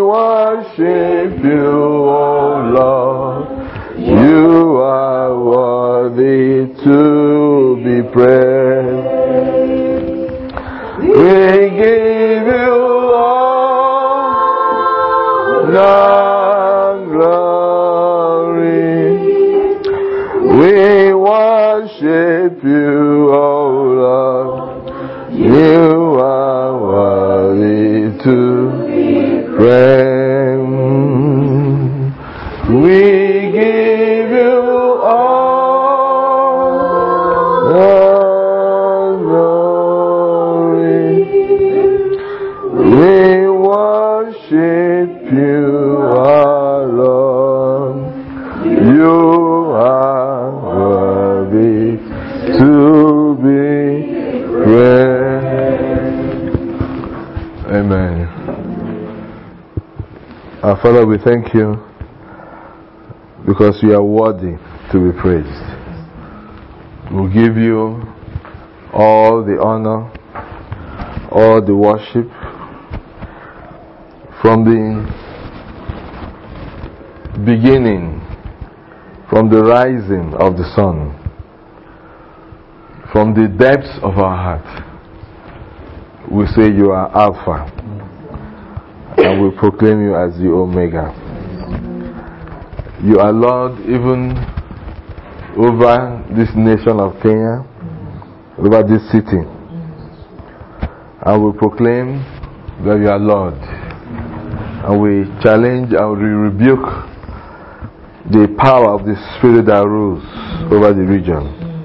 worship you, O Lord. You are worthy to be praised. We give you all the glory. We worship you, O Lord. You are worthy to be praised. We give you all the glory. We worship you, our Lord. You are worthy to be praised. Amen. Our Father, we thank you because you are worthy to be praised. We give you all the honor, all the worship from the beginning, from the rising of the sun, from the depths of our heart. We say you are Alpha, and we proclaim you as the Omega. You are Lord even over this nation of Kenya, over this city. And we proclaim that you are Lord. And we challenge and we rebuke the power of the Spirit that rules over the region,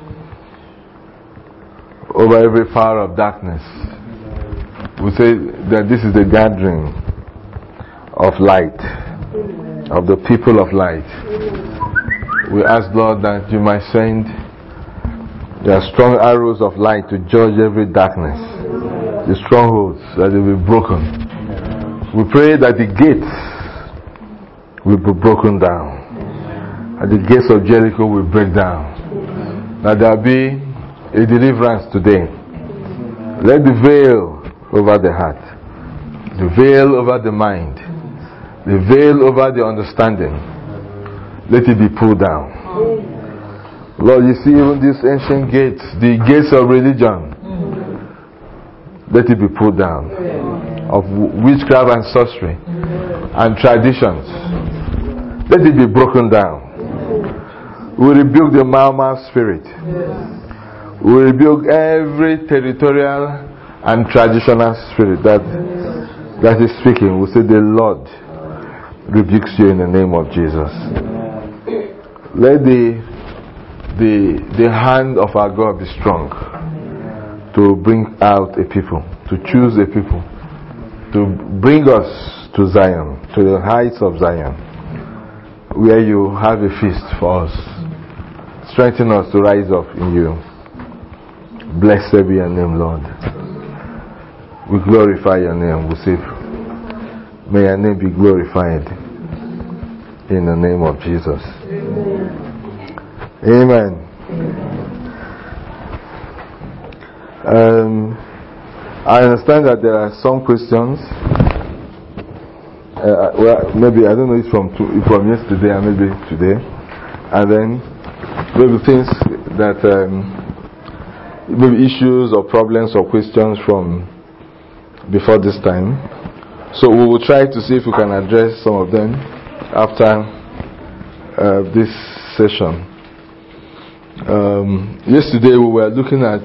over every power of darkness. We say that this is the gathering of light, of the people of light. We ask, Lord, that you might send your strong arrows of light to judge every darkness, the strongholds, that they will be broken. We pray that the gates will be broken down, and the gates of Jericho will break down, that there will be a deliverance today. Let the veil over the heart, the veil over the mind, the veil over the understanding, let it be pulled down. Lord, you see even these ancient gates, the gates of religion, let it be pulled down, of witchcraft and sorcery and traditions, let it be broken down. We rebuke the Mau spirit. We rebuke every territorial and traditional spirit that is speaking. We say the Lord rebukes you in the name of Jesus. Let the hand of our God be strong to bring out a people, to choose a people, to bring us to Zion, to the heights of Zion, where you have a feast for us. Strengthen us to rise up in you. Blessed be your name, Lord. We glorify your name. We say, may your name be glorified in the name of Jesus. Amen. I understand that there are some questions. Well, maybe I don't know, it's from yesterday or maybe today, and then maybe things that maybe issues or problems or questions from before this time. So we will try to see if we can address some of them after this session. Yesterday we were looking at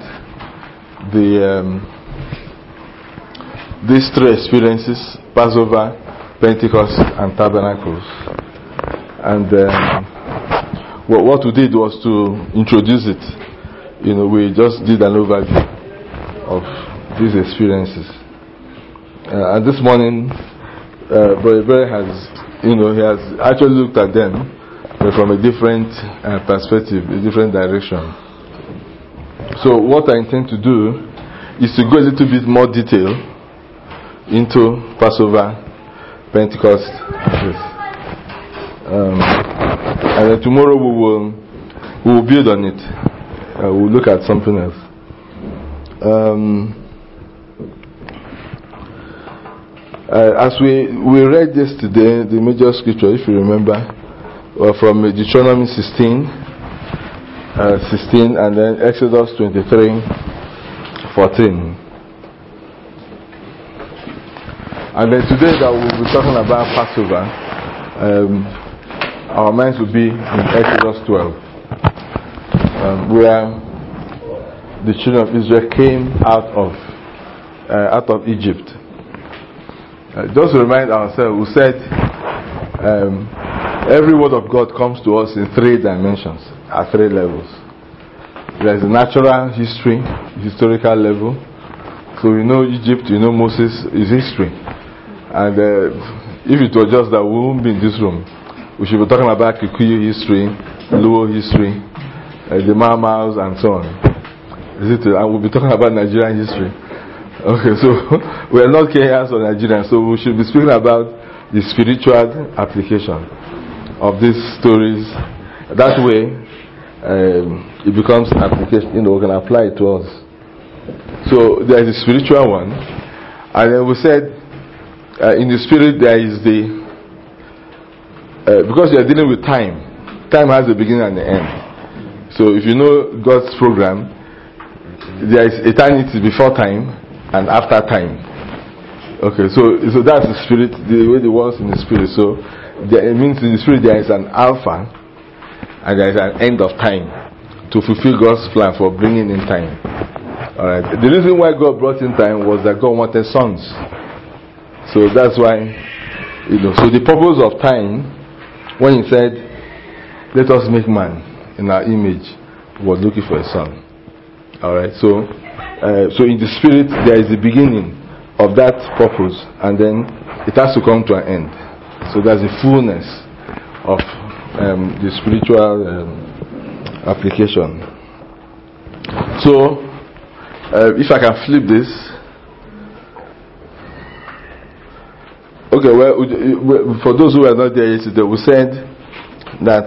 these three experiences: Passover, Pentecost, and Tabernacles. And what we did was to introduce it. We just did an overview of these experiences. And this morning, Brother Bray he has actually looked at them from a different perspective, a different direction. So what I intend to do is to go a little bit more detail into Passover, Pentecost, and then tomorrow we will build on it. We'll look at something else. As we read yesterday, the major scripture, if you remember, from Deuteronomy 16, and then Exodus 23:14. And then today that we'll be talking about Passover, our minds will be in Exodus 12, where the children of Israel came out of Egypt. Just to remind ourselves, we said every word of God comes to us in 3 dimensions, at 3 levels. There is a natural history, historical level. So we know Egypt, we know Moses is history. And if it was just that, we wouldn't be in this room. We should be talking about Kikuyu history, Luo history, the Mau Maus, and so on. And we'll be talking about Nigerian history. Okay, so we are not Kenyans or Nigerians, so we should be speaking about the spiritual application of these stories. That way, it becomes an application, we can apply it to us. So there is a spiritual one, and then we said in the spirit there is because you are dealing with time. Time has a beginning and an end. So if you know God's program, there is eternity before time and after time. Okay, so that's the spirit, the way it works in the spirit. So it means in the spirit there is an alpha and there is an end of time to fulfill God's plan for bringing in time. Alright. The reason why God brought in time was that God wanted sons. So that's why, so the purpose of time, when He said, "Let us make man in our image," was looking for a son. Alright, so in the spirit there is the beginning of that purpose, and then it has to come to an end. So there's the fullness of the spiritual application. So if I can flip this, okay. Well, for those who were not there yesterday, we said that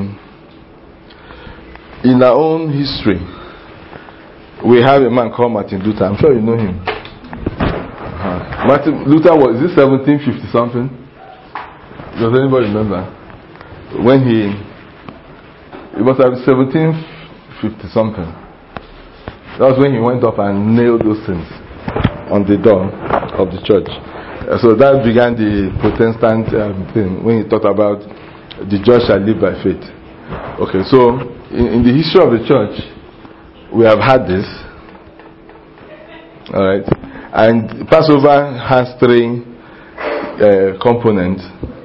in our own history, we have a man called Martin Luther. I'm sure you know him. Martin Luther was 1750 something? Does anybody remember? When it was 1750 something. That was when he went up and nailed those things on the door of the church. So that began the Protestant thing, when he talked about the just shall live by faith. Okay, so in the history of the church, we have had this. Alright. And Passover has 3 components.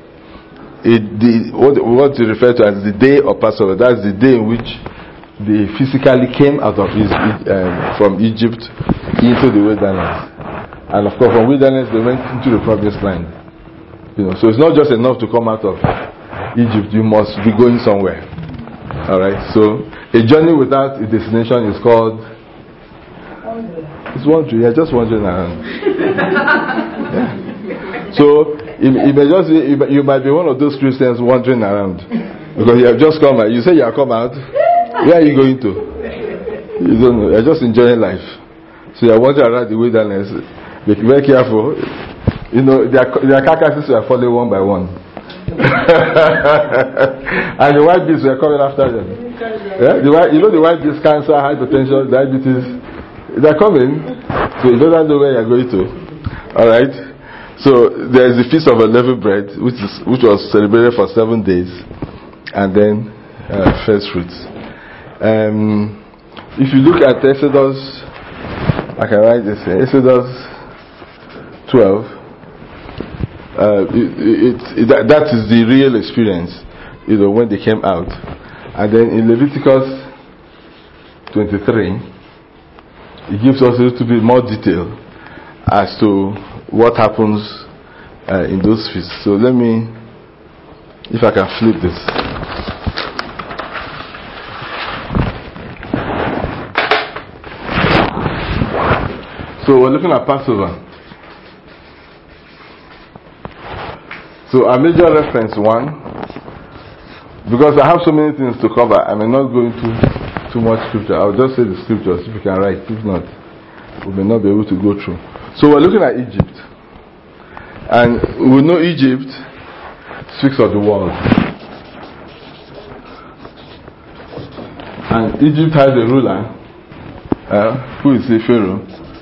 What you refer to as the day of Passover, that's the day in which they physically came out of from Egypt into the wilderness. And of course, from wilderness they went into the promised land. So it's not just enough to come out of Egypt, you must be going somewhere. Alright, so a journey without a destination is called, it's wandering. You're just wandering around. Yeah. So you might be one of those Christians wandering around because you have just come out. You say you have come out. Where are you going to? You don't know. You're just enjoying life. So you're wandering around the wilderness. Be very careful. Their carcasses were falling one by one. And the white beasts were coming after them. Yeah? The white beasts, cancer, hypertension, diabetes, they're coming. So you don't know where you're going to. Alright? So there is the Feast of Unleavened Bread, which was celebrated for 7 days, and then first fruits. If you look at Exodus, I can write this here, Exodus 12. That is the real experience, when they came out. And then in Leviticus 23, it gives us a little bit more detail as to what happens in those feasts. So let me, if I can flip this. So we're looking at Passover. So our major reference 1, because I have so many things to cover, I may not go into too much scripture. I'll just say the scriptures if you can write. If not, we may not be able to go through. So we're looking at Egypt. And we know Egypt speaks of the world. And Egypt has a ruler who is a Pharaoh.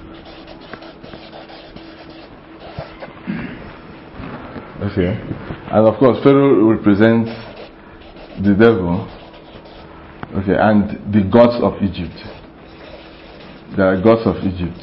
Okay. And of course, Pharaoh represents the devil. Okay. And the gods of Egypt. There are gods of Egypt.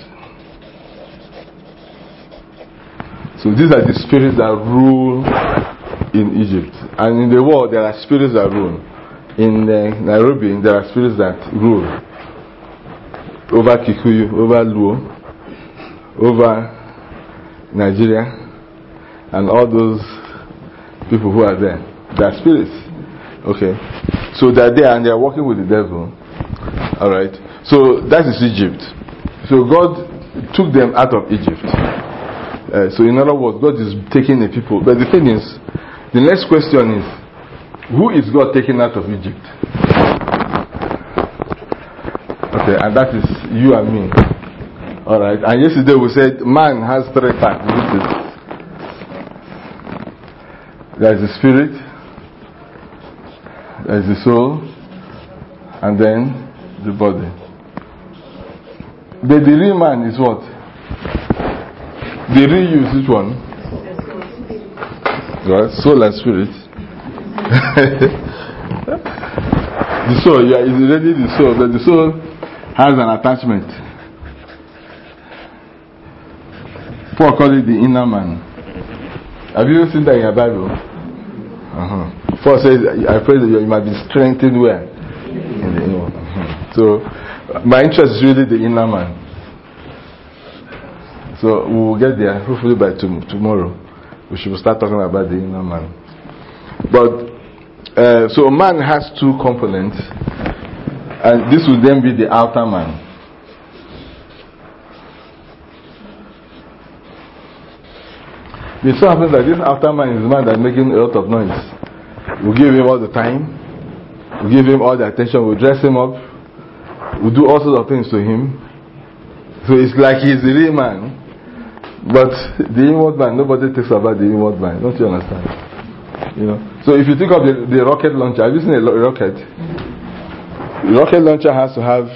So these are the spirits that rule in Egypt. And in the world, there are spirits that rule. In Nairobi, there are spirits that rule over Kikuyu, over Luo, over Nigeria, and all those people who are there. They are spirits. Okay. So they are there and they are working with the devil. Alright. So that is Egypt. So God took them out of Egypt. So in other words, God is taking the people. But the thing is, the next question is, who is God taking out of Egypt? Okay, and that is you and me. Alright, and yesterday we said man has 3 parts. There is the spirit, there is the soul, and then the body. The real man is what? The real you is which one? Right, soul and spirit. The soul, yeah, is already the soul, but the soul has an attachment. Paul called it the inner man. Have you seen that in your Bible? Paul says, I pray that you might be strengthened where? In the inner. So, my interest is really the inner man. So, we will get there, hopefully by tomorrow. We should start talking about the inner man. But so man has 2 components, and this will then be the outer man. It so happens that this outer man is the man that's making a lot of noise. We give him all the time, we give him all the attention, we dress him up, we do all sorts of things to him. So it's like he's the real man, but the inward man, nobody thinks about the inward man. Don't you understand? You know. So if you think of the rocket launcher, have you seen a rocket? The rocket launcher has to have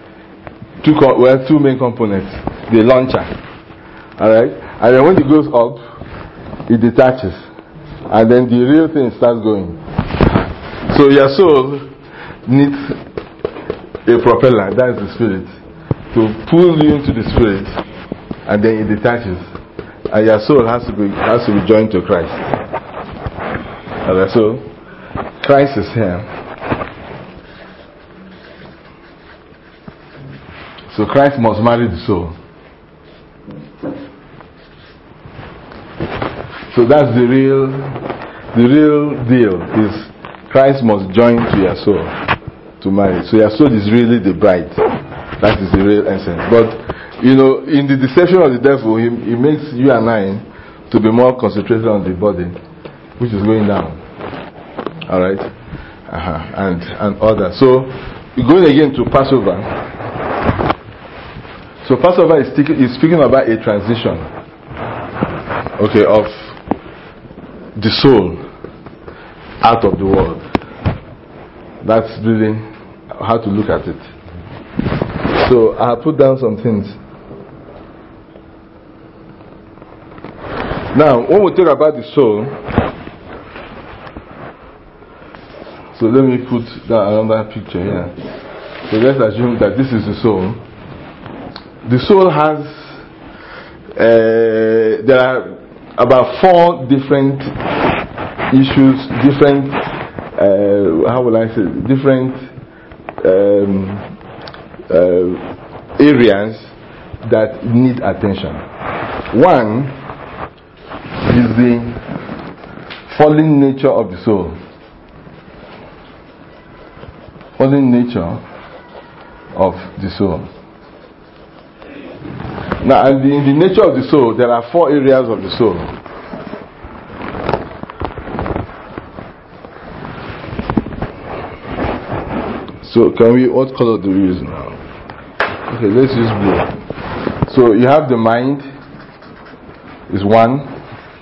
2 main components. The launcher, alright, and then when it goes up, it detaches, and then the real thing starts going. So your soul needs a propeller, that is the spirit, to pull you into the spirit, and then it detaches, and your soul has to be joined to Christ. Alright, so Christ is here. So Christ must marry the soul. So that's the real deal. Is Christ must join to your soul to marry. So your soul is really the bride. That is the real essence. But you know, in the deception of the devil, he makes you and I to be more concentrated on the body, which is going down. Alright? And others. So, going again to Passover. So, Passover is speaking about a transition, okay, of the soul out of the world. That's really how to look at it. So, I have put down some things. Now, when we talk about the soul, so let me put another picture here. So let's assume that this is the soul. The soul has, there are about 4 different issues, different, how will I say, different areas that need attention. One is the fallen nature of the soul. Fallen nature of the soul. Now, in the nature of the soul, there are 4 areas of the soul. So, what color do we use now? Okay, let's use blue. So, you have the mind, is 1.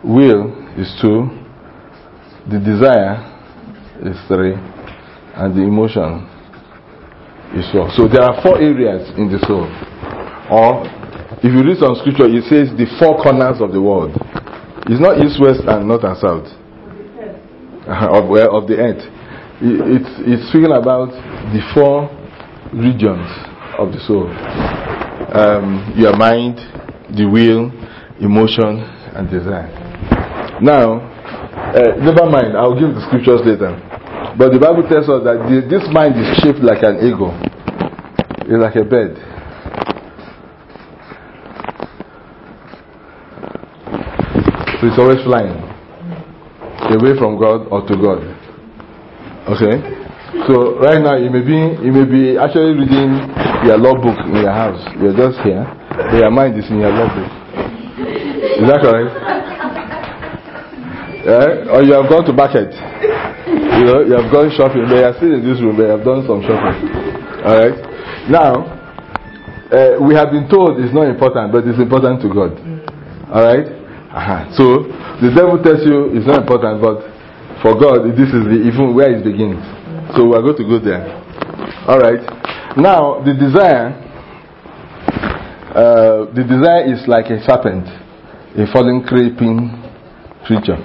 will is 2, the desire is 3, and the emotion is 4. So there are 4 areas in the soul. Or if you read some scripture, it says the 4 corners of the world. It's not east, west, and north and south of the earth. It's speaking about the 4 regions of the soul. Your mind, the will, emotion, and desire. Now, never mind, I'll give the scriptures later. But the Bible tells us that this mind is shaped like an eagle. It's like a bird. So it's always flying away from God or to God. Okay? So right now you may be actually reading your law book in your house. You're just here, but your mind is in your law book. Is that correct? Yeah? Or you have gone to market. You have gone shopping, but you are still in this room, but you have done some shopping. Alright? Now, we have been told it's not important, but it's important to God. Alright? So, the devil tells you it's not important, but for God, this is even where it begins. So, we are going to go there. Alright? Now, the desire is like a serpent, a fallen, creeping creature.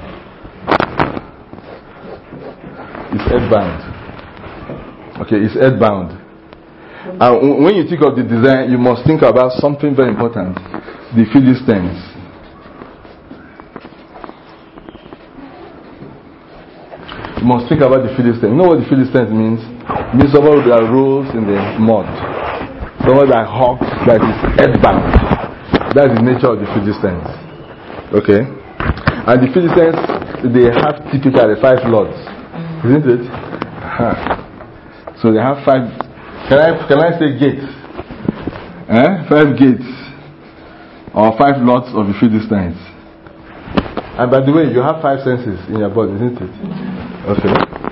It's earthbound. Okay, it's earthbound. And when you think of the desire, you must think about something very important: the Philistines. You must think about the Philistines. You know what the Philistines means? It means someone that rolls in the mud, someone that hops, that is earthbound. That's the nature of the Philistines. Okay, and the Philistines, they have typically 5 lords. Isn't it? So they have 5. Can I say gates? 5 gates or 5 lords of the Philistines. And by the way, you have 5 senses in your body, isn't it? Okay.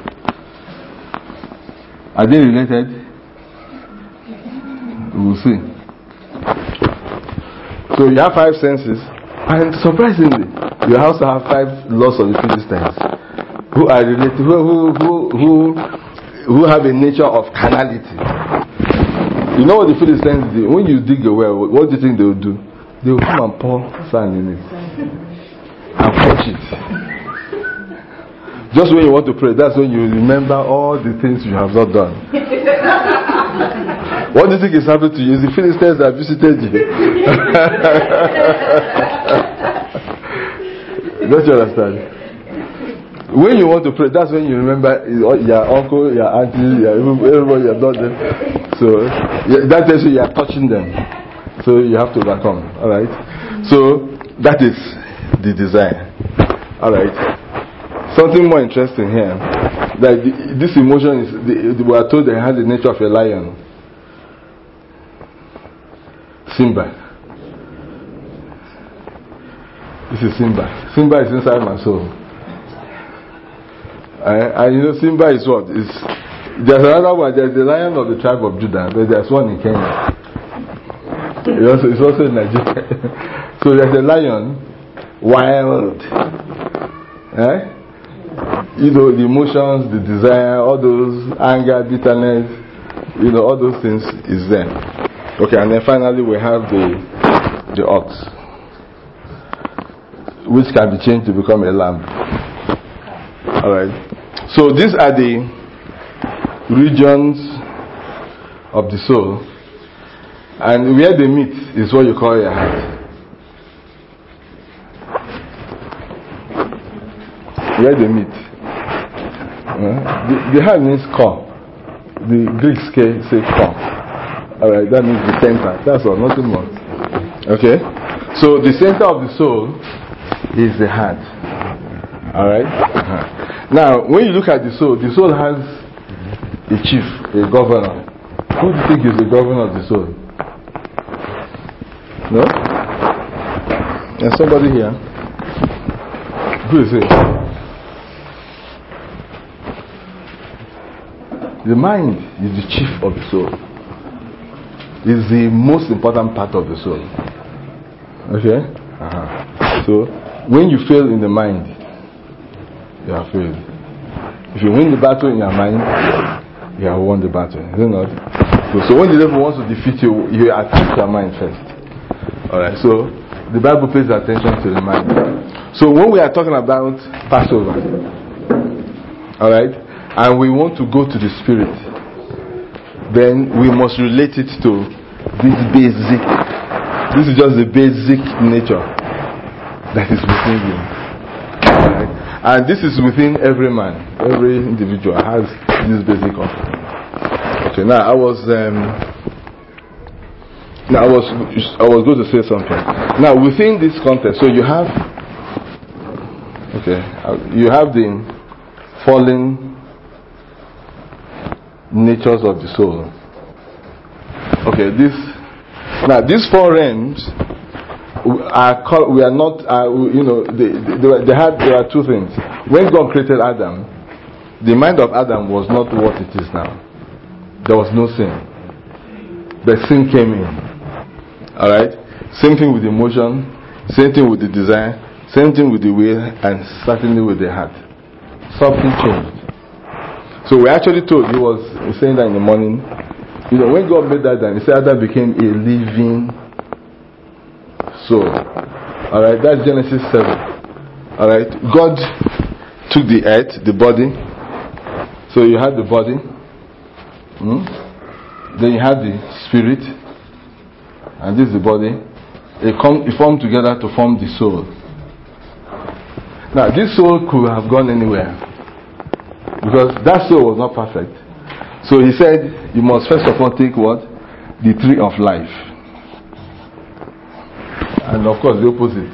Are they related? We'll see. So you have 5 senses, and surprisingly, you also have 5 lords of the Philistines, who are related, who have a nature of carnality. You know what the Philistines do? When you dig a well, what do you think they will do? They will come and pour sand in it and quench it. Just when you want to pray, that's when you remember all the things you have not done. What do you think is happening to you? It's the Philistines that visited you. Don't you understand? When you want to pray, that's when you remember your uncle, your auntie, everybody you have done them. So that tells you are touching them. So you have to overcome. Alright? So that is the desire. Alright? Something more interesting here. That this emotion is, we are told that it has the nature of a lion. Simba. This is Simba. Simba is inside my soul. And you know, Simba is what? There's another one. There's the lion of the tribe of Judah, but there's one in Kenya. It's also in Nigeria. So there's a lion, wild. You know, the emotions, the desire, all those anger, bitterness, you know, all those things is there. Okay, and then finally we have the ox, which can be changed to become a lamb. Alright. So these are the regions of the soul, and where they meet is what you call your heart. Where they meet. The heart means core. The Greeks say core. Alright, that means the center. That's all, nothing more. Okay? So the center of the soul is the heart. Alright? Now, when you look at the soul has a chief, a governor. Who do you think is the governor of the soul? No? There's somebody here. Who is it? The mind is the chief of the soul. It's the most important part of the soul. Okay? So, when you fail in the mind, you have failed. If you win the battle in your mind, you have won the battle. Is it not? So when the devil wants to defeat you, you attack your mind first. Alright, so the Bible pays attention to the mind. So when we are talking about Passover, alright, and we want to go to the Spirit, then we must relate it to this basic. This is just the basic nature that is within you. Alright? And this is within every man. Every individual has this basic offering. Okay, now I was going to say something. Now within this context, so you have the fallen natures of the soul. Okay, these four realms there are two things. When God created Adam, the mind of Adam was not what it is now. There was no sin. But sin came in. Alright? Same thing with the emotion, same thing with the desire, same thing with the will, and certainly with the heart. Something changed. So we actually told, he was saying that in the morning, when God made Adam, he said Adam became a living soul. Alright, that's Genesis 7. Alright, God took the earth, the body. So you had the body. Then you had the spirit. And this is the body. It formed together to form the soul. Now, this soul could have gone anywhere. Because that soul was not perfect. So he said, you must first of all take what? The tree of life. And of course the opposite.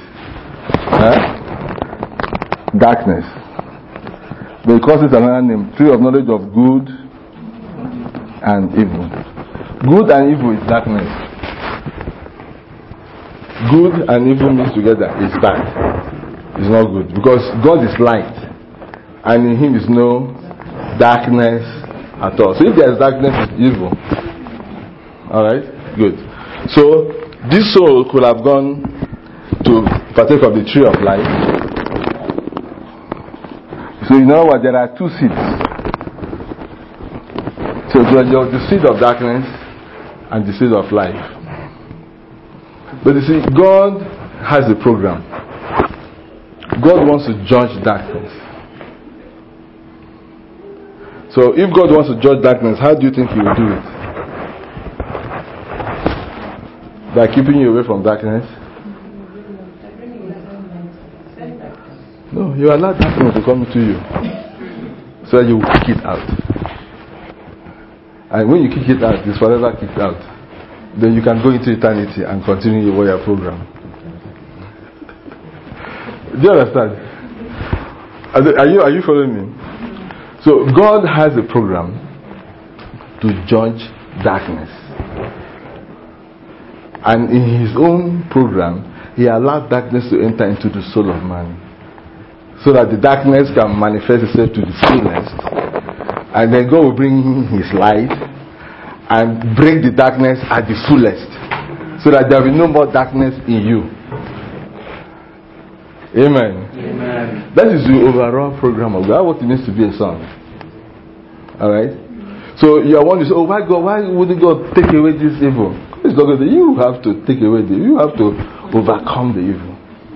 Darkness. But he calls it another name. Tree of knowledge of good and evil. Good and evil is darkness. Good and evil mixed together is bad. It's not good. Because God is light. And in him is no darkness at all. So if there is darkness, it's evil. Alright? Good. So this soul could have gone to partake of the tree of life. So you know what? There are two seeds. So there's the seed of darkness and the seed of life. But you see, God has a program. God wants to judge darkness. So if God wants to judge darkness, how do you think he will do it? By keeping you away from darkness? No, you allow darkness to come to you. So that you will kick it out. And when you kick it out, it's forever kicked out. Then you can go into eternity and continue your warrior program. Do you understand? Are you following me? So God has a program to judge darkness. And in his own program, he allowed darkness to enter into the soul of man. So that the darkness can manifest itself to the fullest. And then God will bring his light and break the darkness at the fullest. So that there will be no more darkness in you. Amen. Amen. That is the overall program of God. What it means to be a son. Alright? So you are wondering, oh, why wouldn't God take away this evil? It's not good. You have to take away you have to overcome the evil.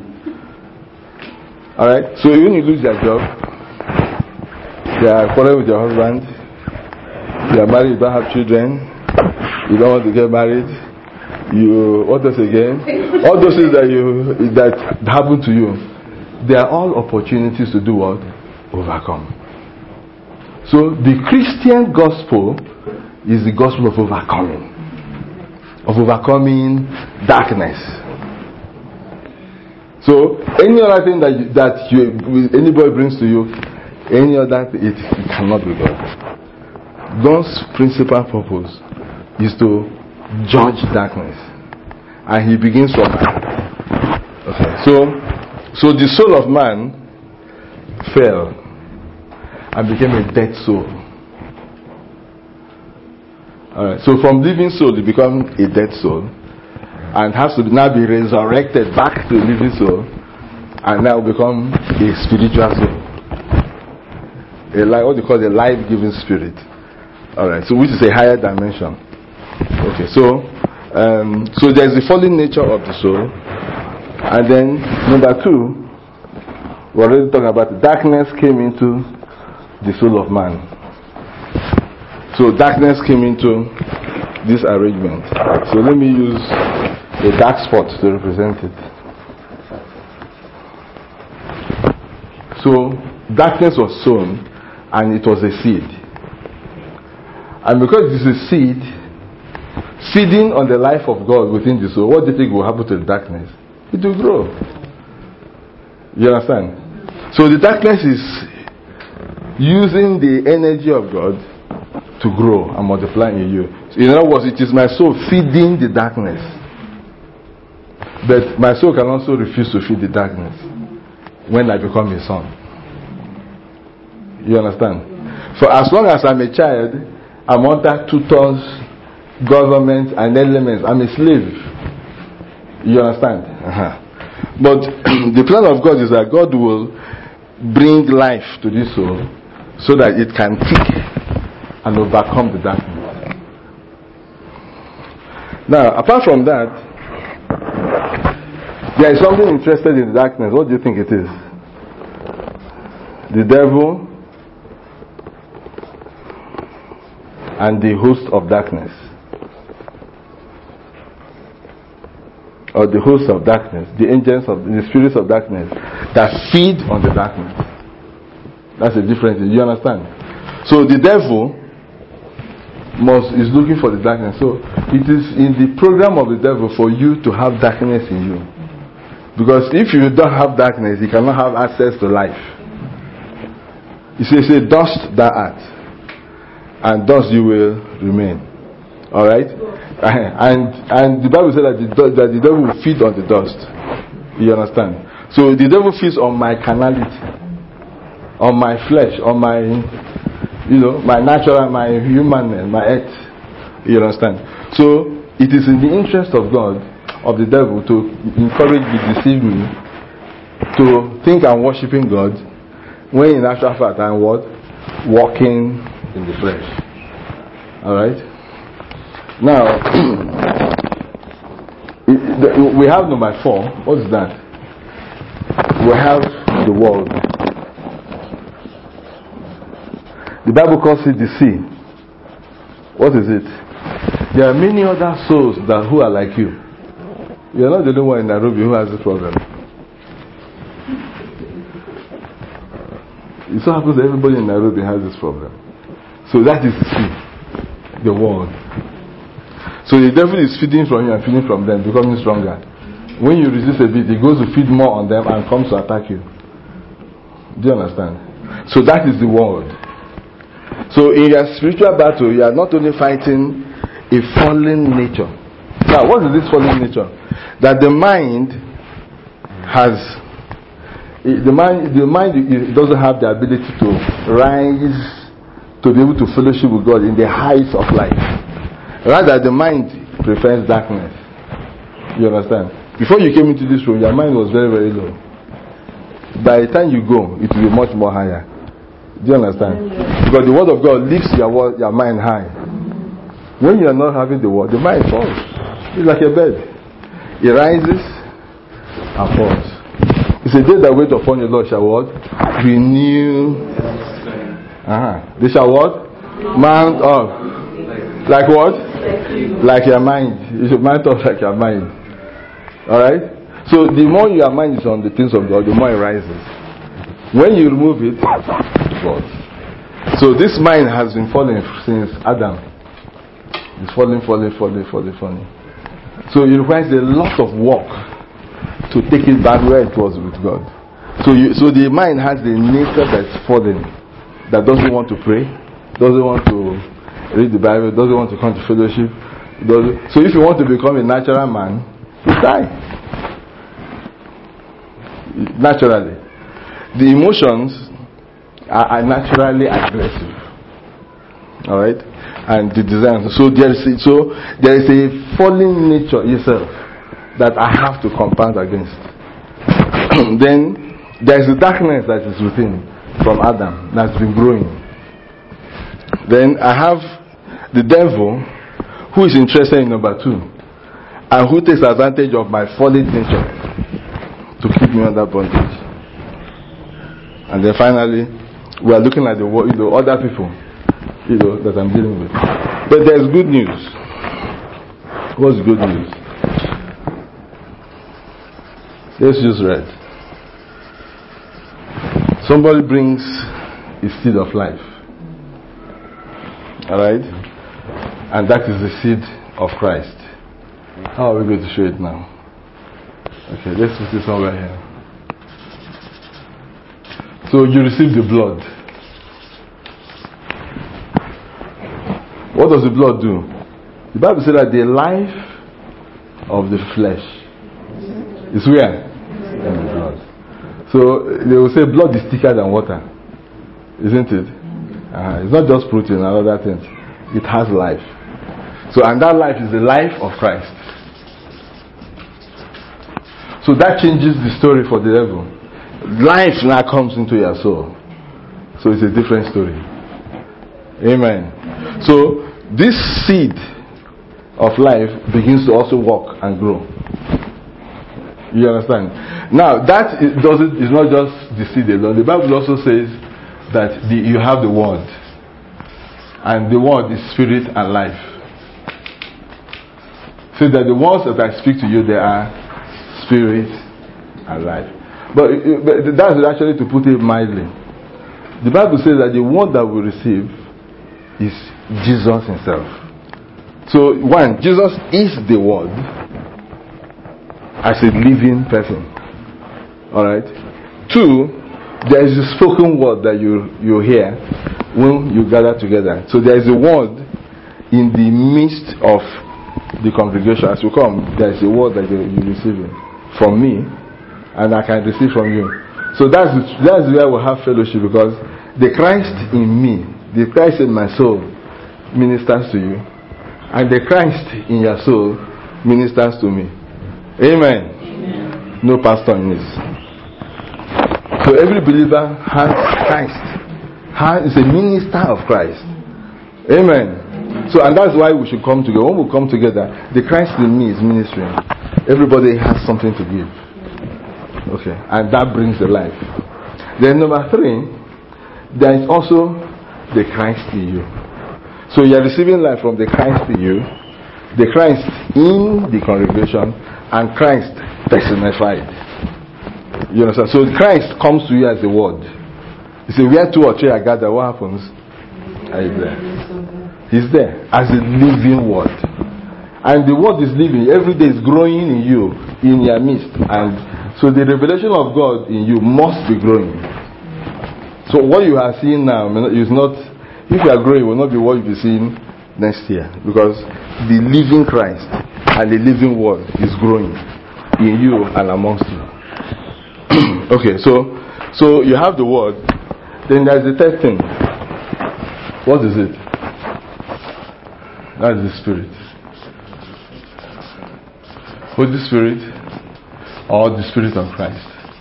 Alright? So when you lose your job, you are quarreling with your husband, you are married, you don't have children, you don't want to get married, what else again? All those things that happen to you, they are all opportunities to do what? Overcome. So the Christian gospel is the gospel of overcoming. Of overcoming darkness. So any other thing that anybody brings to you, any other thing, it cannot be God. God's principal purpose is to judge darkness, and he begins from man. Okay. So the soul of man fell and became a dead soul. Alright. So from living soul, it becomes a dead soul, and has to now be resurrected back to a living soul, and now become a spiritual soul. What you call a life-giving spirit. Alright, so which is a higher dimension. Okay, so there's the fallen nature of the soul. And then, number 2, we're already talking about darkness came into the soul of man. So darkness came into this arrangement. So let me use a dark spot to represent it. So darkness was sown, and it was a seed. And because it is a seed feeding on the life of God within the soul, what do you think will happen to the darkness? It will grow. You understand? So the darkness is using the energy of God to grow and multiply in you. In other words, it is my soul feeding the darkness. But my soul can also refuse to feed the darkness when I become a son. You understand? For as long as I'm a child, I'm under tutors, government, and elements. I'm a slave. You understand? But the plan of God is that God will bring life to this soul so that it can kick and overcome the darkness. Now, apart from that, there is something interested in the darkness. What do you think it is? The devil and the host of darkness. Or the host of darkness, the angels of the spirits of darkness that feed on the darkness. That's a difference. You understand? So the devil is looking for the darkness. So it is in the program of the devil for you to have darkness in you. Because if you don't have darkness, you cannot have access to life. He says, dust thou art, and dust you will remain. Alright? And the Bible says that the devil will feed on the dust. You understand? So the devil feeds on my carnality, on my flesh, on my, my natural, my humanness, my earth. You understand? So it is in the interest of God, of the devil, to encourage me, deceive me, to think I'm worshiping God, when in actual fact I'm what? Walking in the flesh. Alright? Now, we have number 4. What is that? We have the world. The Bible calls it the sea. What is it? There are many other souls who are like you. You are not the only one in Nairobi who has this problem. It so happens that everybody in Nairobi has this problem. So that is the sea, the world. So the devil is feeding from you and feeding from them, becoming stronger. When you resist a bit, he goes to feed more on them and comes to attack you. Do you understand? So that is the world. So in your spiritual battle, you are not only fighting a fallen nature. Now, what is this fallen nature? That the mind doesn't have the ability to rise, to be able to fellowship with God in the heights of life. Rather, the mind prefers darkness. You understand? Before you came into this room, your mind was very, very low. By the time you go, it will be much more higher. Do you understand? Because the word of God lifts your mind high. When you are not having the word, the mind falls. It's like a bed. It rises and falls. It's a day that wait upon the Lord shall what? Renew. They shall what? Mount up. Like what? Like your mind. You should mount up like your mind. Alright? So the more your mind is on the things of God, the more it rises. When you remove it, it falls. So this mind has been falling since Adam. It's falling. So it requires a lot of work to take it back where it was with God. So the mind has the nature that's fallen, that doesn't want to pray, doesn't want to read the Bible, doesn't want to come to fellowship. So if you want to become a natural man, you die. Naturally. The emotions are naturally aggressive. Alright? And the desires. So there is a fallen nature itself that I have to combat against. Then There is a darkness that is within from Adam that's been growing. Then I have the devil, who is interested in number 2, and who takes advantage of my fallen nature to keep me under bondage. And then finally, we are looking at the world, other people, that I'm dealing with. But there's good news. What's good news? Let's just read. Somebody brings a seed of life. Alright? And that is the seed of Christ. How are we going to show it now? Okay, let's put it somewhere here. So you receive the blood. What does the blood do? The Bible says that the life of the flesh is where? In the blood. So they will say blood is thicker than water. Isn't it? It's not just protein and other things. It has life. So, and that life is the life of Christ. So that changes the story for the devil. Life now comes into your soul. So it's a different story. Amen. So this seed of life begins to also walk and grow. You understand? Now that is not just the seed alone. The Bible also says that you have the word, and the word is spirit and life. So that the words that I speak to you, they are spirit and life. But that's actually to put it mildly. The Bible says that the word that we receive is Jesus himself. So one, Jesus is the word as a living person. Alright? Two, there is a spoken word that you hear when you gather together. So there is a word in the midst of the congregation. As you come, there is a word that you're receiving from me, and I can receive from you. So that's where we have fellowship, because the Christ in me, the Christ in my soul ministers to you, and the Christ in your soul ministers to me. Amen. Amen. No pastor in this. So every believer has Christ, is a minister of Christ. Amen. So, and that's why we should come together. When we come together, the Christ in me is ministering. Everybody has something to give. Okay, and that brings the life. Then number 3, there is also the Christ in you. So you are receiving life from the Christ in you, the Christ in the congregation, and Christ personified. You understand? So Christ comes to you as the word. You say, where 2 or 3 are gathered, what happens? He's there. He's there as a living word. And the word is living. Every day is growing in you, in your midst. And so the revelation of God in you must be growing. So what you are seeing now is not, if you are growing, it will not be what you'll be seeing next year. Because the living Christ and the living word is growing in you and amongst you. Okay, so you have the word. Then there's the third thing. What is it? That is the Spirit. Holy Spirit, or the Spirit of Christ.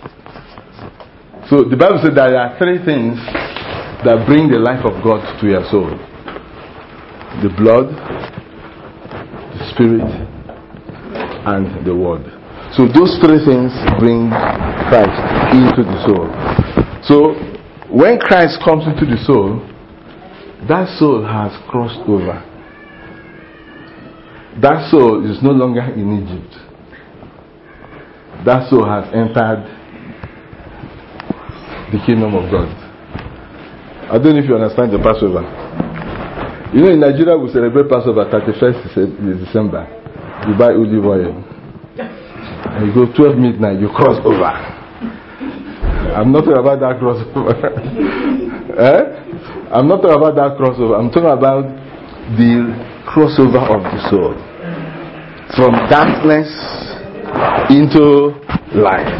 So the Bible said that there are 3 things that bring the life of God to your soul: the blood, the Spirit, and the Word. So those 3 things bring Christ into the soul. So when Christ comes into the soul, that soul has crossed over. That soul is no longer in Egypt. That soul has entered the kingdom of God. I don't know if you understand the Passover. You know, in Nigeria we celebrate Passover 31st December. You buy olive oil. And you go 12 midnight, you cross over. I'm not talking about that crossover. I'm not talking about that crossover. I'm talking about the crossover of the soul. From darkness into light.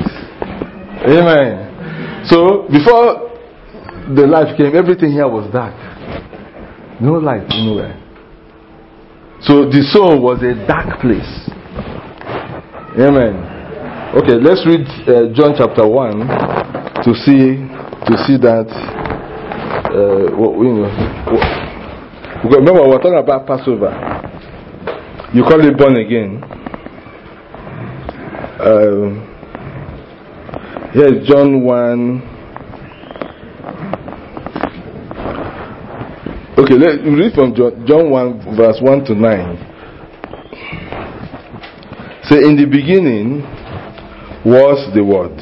Amen. So, before the light came, everything here was dark. No light anywhere. So, the soul was a dark place. Amen. Okay, let's read John chapter 1 to see that. Remember, we're talking about Passover. You call it born again. Here's John 1. Okay, let's read from John 1, verse 1 to 9. Say, in the beginning was the Word,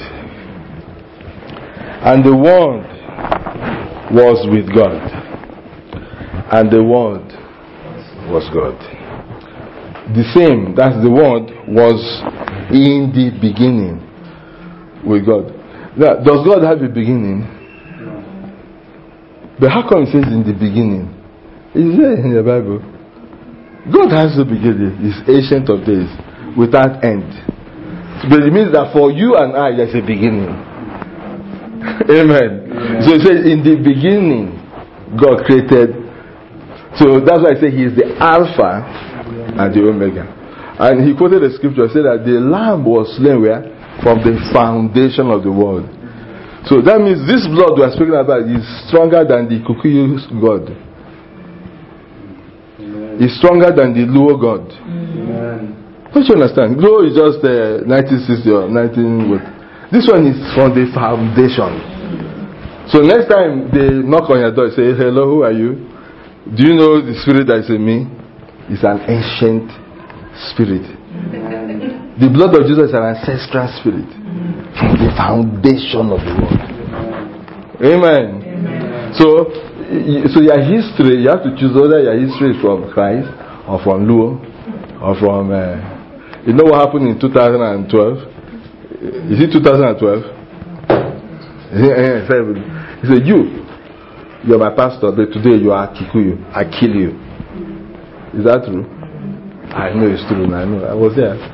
and the Word was with God, and the Word was God. The same, that's the Word, was in the beginning with God. Now, does God have a beginning? But how come it says in the beginning? Is there in the Bible? God has a beginning. He's ancient of days, without end. But it means that for you and I, there's a beginning. Amen. So it says in the beginning, God created. So that's why I say He is the Alpha and the Omega. And he quoted the scripture, said that the Lamb was slain where? From the foundation of the world. So that means this blood we are speaking about is stronger than the Kikuyu God. It's stronger than the Luo God. Don't you understand? Luo is just 1960 or 19 what? This one is from the foundation. So next time they knock on your door, say, hello, who are you? Do you know the spirit that is in me? It's an ancient spirit. The blood of Jesus is an ancestral spirit from the foundation of the world. Amen. So your history, you have to choose whether your history is from Christ or from Luo or from you know what happened in 2012? Is it 2012? He said, you're my pastor, but today you are Kikuyu. I kill you. Is that true? I know it's true. I know. I was there.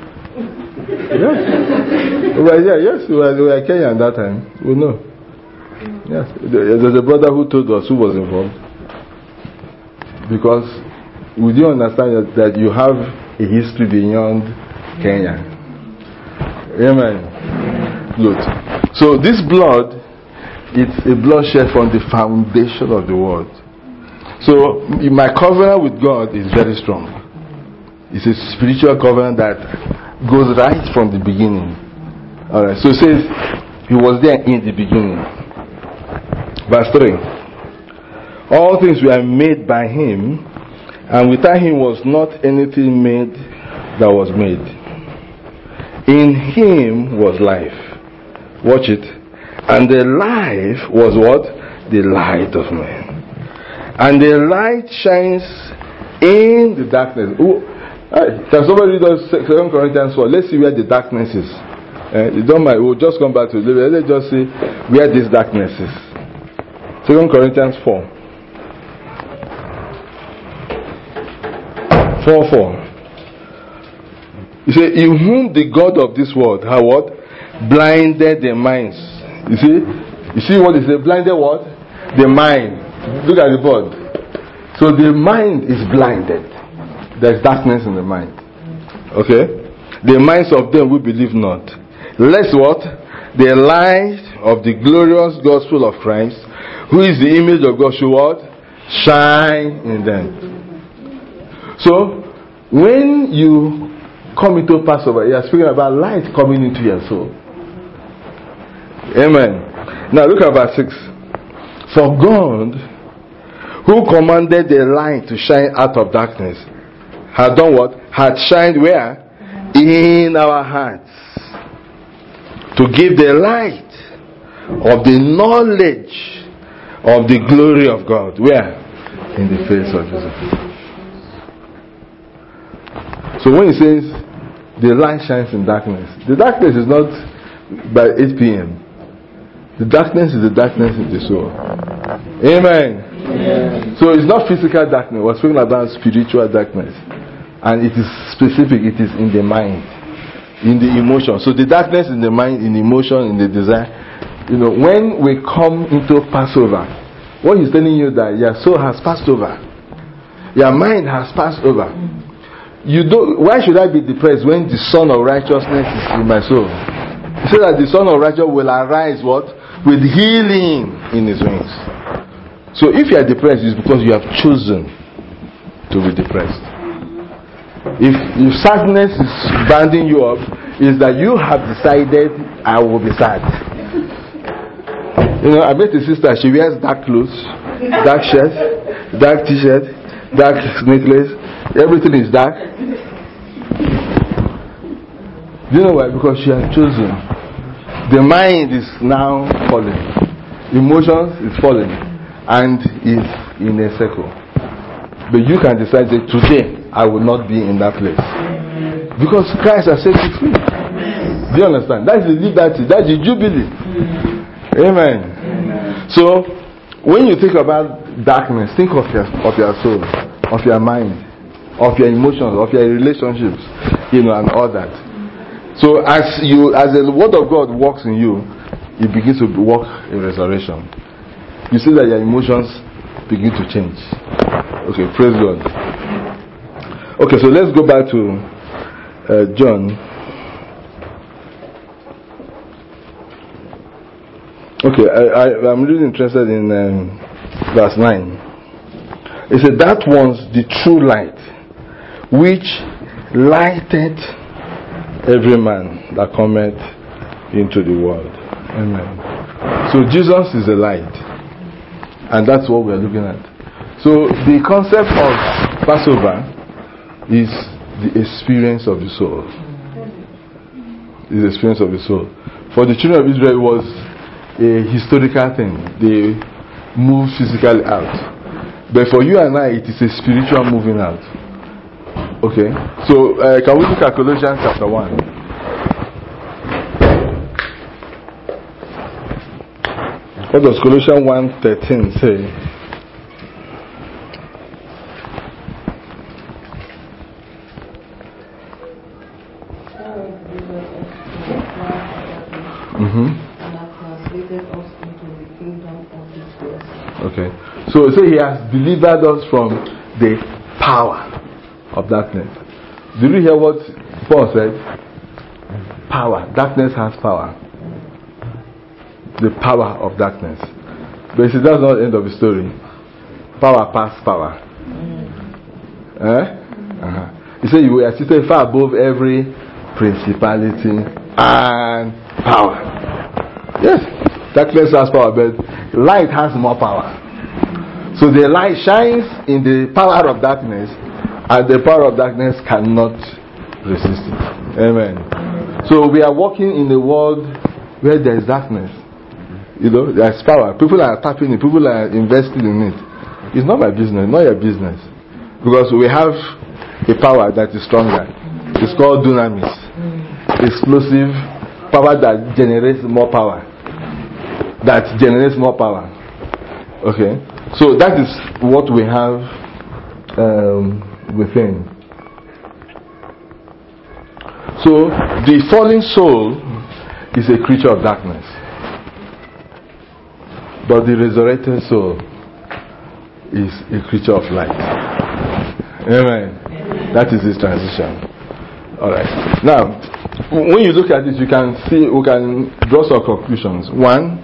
Yes. Yes, we were Kenyan that time. We know. Yes. There's a brother who told us who was involved. Because we didn't understand that you have a history beyond Kenya. Amen. Good. So this blood, it's a blood shed from the foundation of the world. So my covenant with God is very strong. It's a spiritual covenant that goes right from the beginning. Alright, so it says He was there in the beginning. Verse 3. All things were made by Him, and without Him was not anything made that was made. In Him was life. Watch it. And the life was what? The light of man. And the light shines in the darkness. Can somebody read us 2 Corinthians 4? Let's see where the darkness is. Don't mind. We'll just come back to it. Let's just see where this darkness is. 2 Corinthians 4. 4:4. You say, in whom the God of this world had what? Blinded the minds. You see what is it? Blinded what? The mind. Look at the board. So the mind is blinded. There's darkness in the mind. Okay? The minds of them who believe not. Lest what? The light of the glorious gospel of Christ, who is the image of God, should what? Shine in them. So, when you come into Passover, you are speaking about light coming into your soul. Amen. Now look at verse 6. For God, who commanded the light to shine out of darkness, had done what? Had shined where? In our hearts. To give the light of the knowledge of the glory of God. Where? In the face of Jesus. So when he says the light shines in darkness, the darkness is not by 8 p.m. The darkness is the darkness in the soul. Amen. Amen. So it's not physical darkness. We're speaking about spiritual darkness. And it is specific. It is in the mind. In the emotion. So the darkness in the mind, in the emotion, in the desire. You know, when we come into Passover, what he's telling you that your soul has passed over. Your mind has passed over. Why should I be depressed when the Son of Righteousness is in my soul? He said that the Son of Righteousness will arise what? With healing in his wings. So if you are depressed, it's because you have chosen to be depressed. If sadness is banding you up, is that you have decided, I will be sad. You know, I met a sister, she wears dark clothes, dark shirt, dark t-shirt, dark necklace, everything is dark. Do you know why? Because she has chosen. The mind is now falling, emotions is falling, and is in a circle. But you can decide that today I will not be in that place, because Christ has set you free. Do you understand? That's the liberty, that's the jubilee. Amen. So when you think about darkness, think of your soul, of your mind, of your emotions, of your relationships, and all that. So as the word of God works in you, it begins to work in resurrection. You see that your emotions begin to change. Okay, praise God. Okay, so let's go back to John. Okay, I'm really interested in verse 9. It said, that was the true light, which lighted every man that cometh into the world. Amen. So Jesus is the light, and that's what we're looking at. So the concept of Passover is the experience of the soul. Is the experience of the soul. For the children of Israel, it was a historical thing. They moved physically out. But for you and I, it is a spiritual moving out. Okay? So, can we look at Colossians chapter 1? What does Colossians 1:13 say? Okay. So he has delivered us from the power of darkness. Did you hear what Paul said? Power. Darkness has power. The power of darkness. But you see, that's not the end of the story. Power past power. He said you were seated far above every principality and power. Yes, darkness has power, but light has more power. So the light shines in the power of darkness, and the power of darkness cannot resist it. Amen. So we are walking in a world where there is darkness. There is power. People are tapping it. People are investing in it. It's not my business, not your business. Because we have a power that is stronger. It's called dunamis. Explosive power that generates more power. That generates more power. Okay? So that is what we have within. So the fallen soul is a creature of darkness. But the resurrected soul is a creature of light. Amen. That is this transition. Alright. Now, when you look at this, you can see, we can draw some conclusions. One,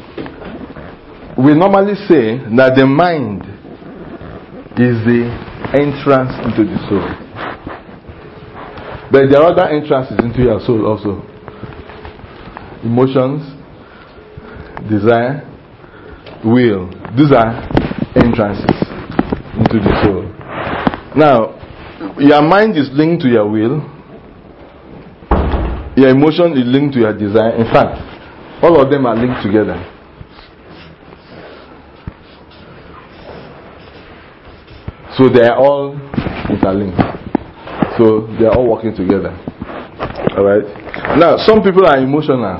we normally say that the mind is the entrance into the soul. But there are other entrances into your soul also. Emotions, desire, will. These are entrances into the soul. Now, your mind is linked to your will. Your emotion is linked to your desire. In fact, all of them are linked together. So they are all interlinked. So they are all working together. Alright? Now, some people are emotional.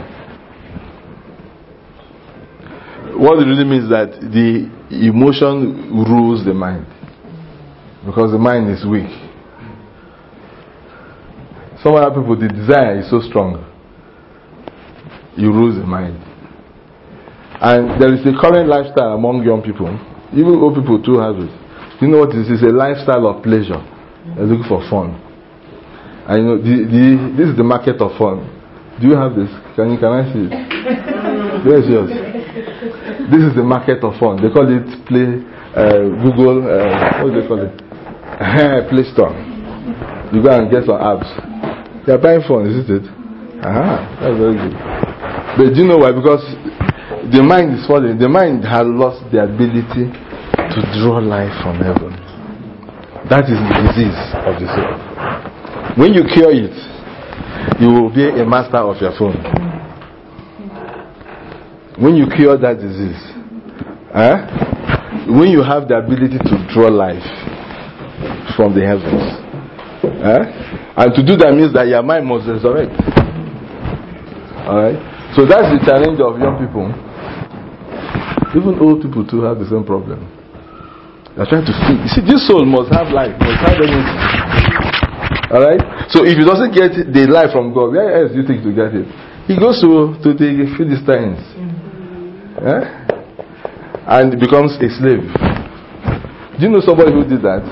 What it really means is that the emotion rules the mind. Because the mind is weak. Some other people, the desire is so strong. It rules the mind. And there is a current lifestyle among young people. Even old people too have it. You know what it is? It's a lifestyle of pleasure. They're looking for fun. And this is the market of fun. Do you have this? Can I see it? Where's yours? This is the market of fun. They call it Google, what do they call it? Play Store. You go and get some apps. They are buying fun, isn't it? That's very good. But do you know why? Because the mind is falling. The mind has lost the ability to draw life from heaven. That is the disease of the soul. When you cure it, you will be a master of your phone. When you cure that disease, when you have the ability to draw life from the heavens, and to do that means that your mind must resurrect. Alright? So that's the challenge of young people. Even old people too have the same problem. They're trying to see. You see, this soul must have life, must have anything. Alright? So if he doesn't get the life from God, where else do you think to get it? He goes to the Philistines. And becomes a slave. Do you know somebody who did that?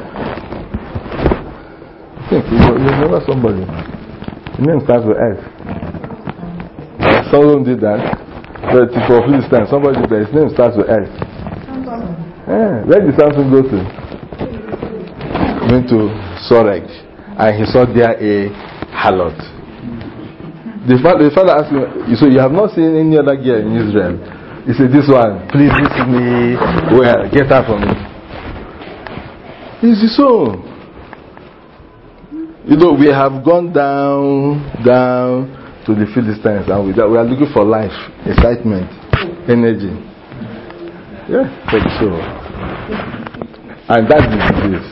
I think you remember somebody. His name starts with S. Someone did that. But for Philistines, somebody did that. His name starts with S. Where did Samson go to? He went to Sorek. And he saw there a harlot. The father asked him, so you have not seen any other girl in Israel? He said, this one, please listen me. Well, get her from me. He said, so, we have gone down to the Philistines, and we are looking for life, excitement, energy. Yeah, so. And that's the disease.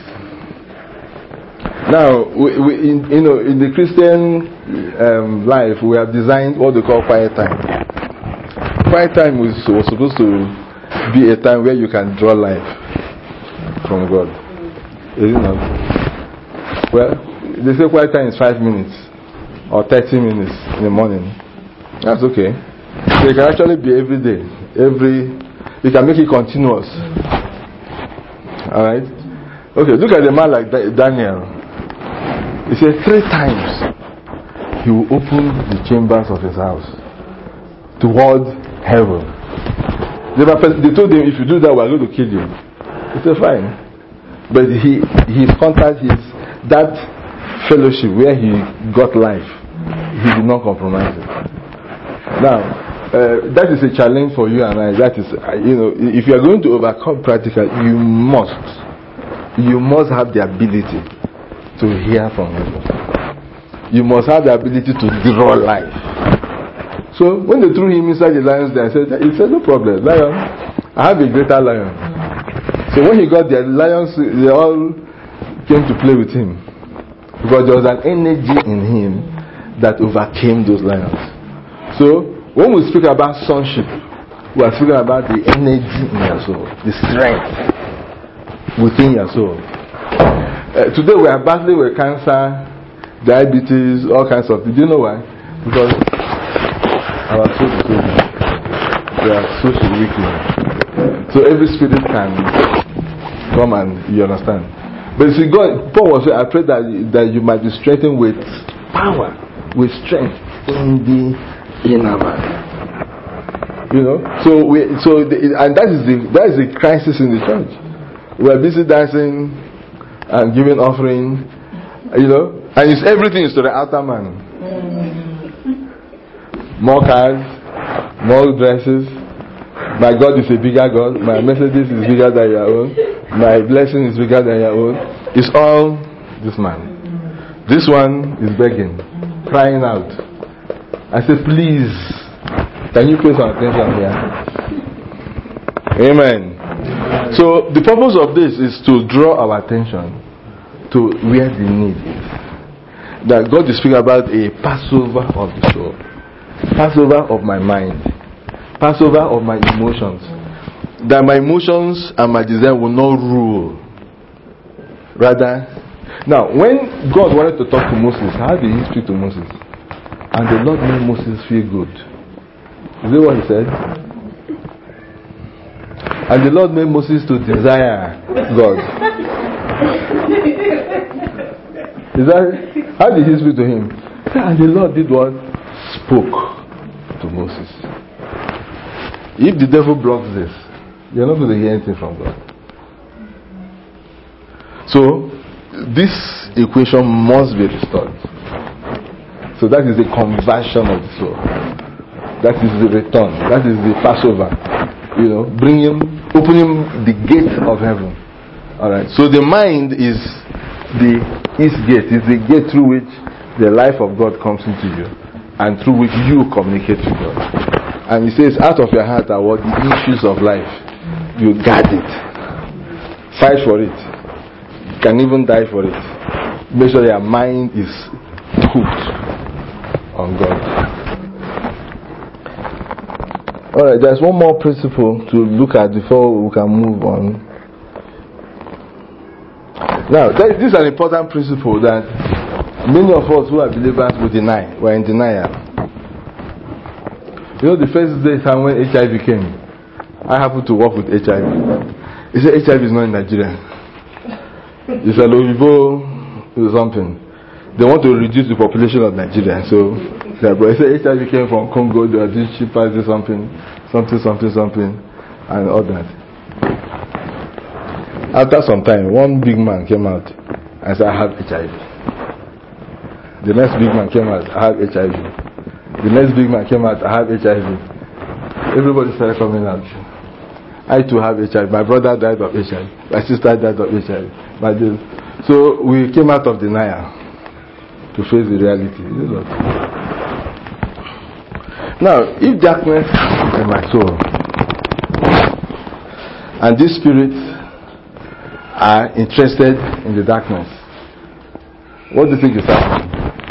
Now, in the Christian life, we have designed what they call quiet time. Quiet time was supposed to be a time where you can draw life from God. Is it not? Well, they say quiet time is 5 minutes or 30 minutes in the morning. That's okay. So it can actually be every day. You can make it continuous. Alright? Okay, look at a man like Daniel. He said 3 times he will open the chambers of his house toward heaven. They told him, if you do that, we're going to kill you. He said, fine. But his contact, that fellowship where he got life, he did not compromise it. Now, that is a challenge for you and I. That is, if you are going to overcome practical, you must have the ability to hear from heaven. You must have the ability to draw life. So when they threw him inside the lions, he said, no problem, lion, I have a greater lion. So when he got there, the lions, they all came to play with him, because there was an energy in him that overcame those lions. So when we speak about sonship, we are speaking about the energy in your soul, the strength within your soul. Today we are battling with cancer, diabetes, all kinds of things. Do you know why? Because our soul is so weak. We are so weak. So every spirit can come and, you understand. But you see, Paul was saying, I pray that you might be strengthened with power, with strength in the inner man. And that is the crisis in the church. We are busy dancing and giving offering, and everything is to the outer man. More cars, more dresses. My God is a bigger God. My Mercedes is bigger than your own. My blessing is bigger than your own. It's all this man. This one is begging, crying out. I said, please, can you pay some attention here? Amen. So the purpose of this is to draw our attention to where the need is. That God is speaking about a Passover of the soul, Passover of my mind, Passover of my emotions. That my emotions and my desire will not rule. Rather, now when God wanted to talk to Moses, how did he speak to Moses? And the Lord made Moses feel good. Is that what he said? And the Lord made Moses to desire God. Is that, how did he speak to him? And the Lord did what? spoke to Moses. If the devil blocks this, you're not going to hear anything from God. So, this equation must be restored. So that is the conversion of the soul. That is the return. That is the Passover. Opening the gate of heaven. Alright. So the mind is the east gate. It's the gate through which the life of God comes into you, and through which you communicate to God. And he says, out of your heart are what the issues of life. You guard it. Fight for it. You can even die for it. Make sure your mind is hooked on God. Alright, there's one more principle to look at before we can move on. Now, this is an important principle that many of us who are believers will deny. We're in denial. The first time when HIV came, I happened to work with HIV. He said HIV is not in Nigeria. He said Oyibo or something. They want to reduce the population of Nigeria. So, but he said HIV came from Congo. They are doing cheaper, something, and all that. After some time, one big man came out and said, I have HIV. The next big man came out, I have HIV. The next big man came out, I have HIV. Everybody started coming out. I too have HIV. My brother died of HIV. My sister died of HIV. So we came out of denial to face the reality. Now, if darkness is in my soul, and these spirits are interested in the darkness, what do you think is happening?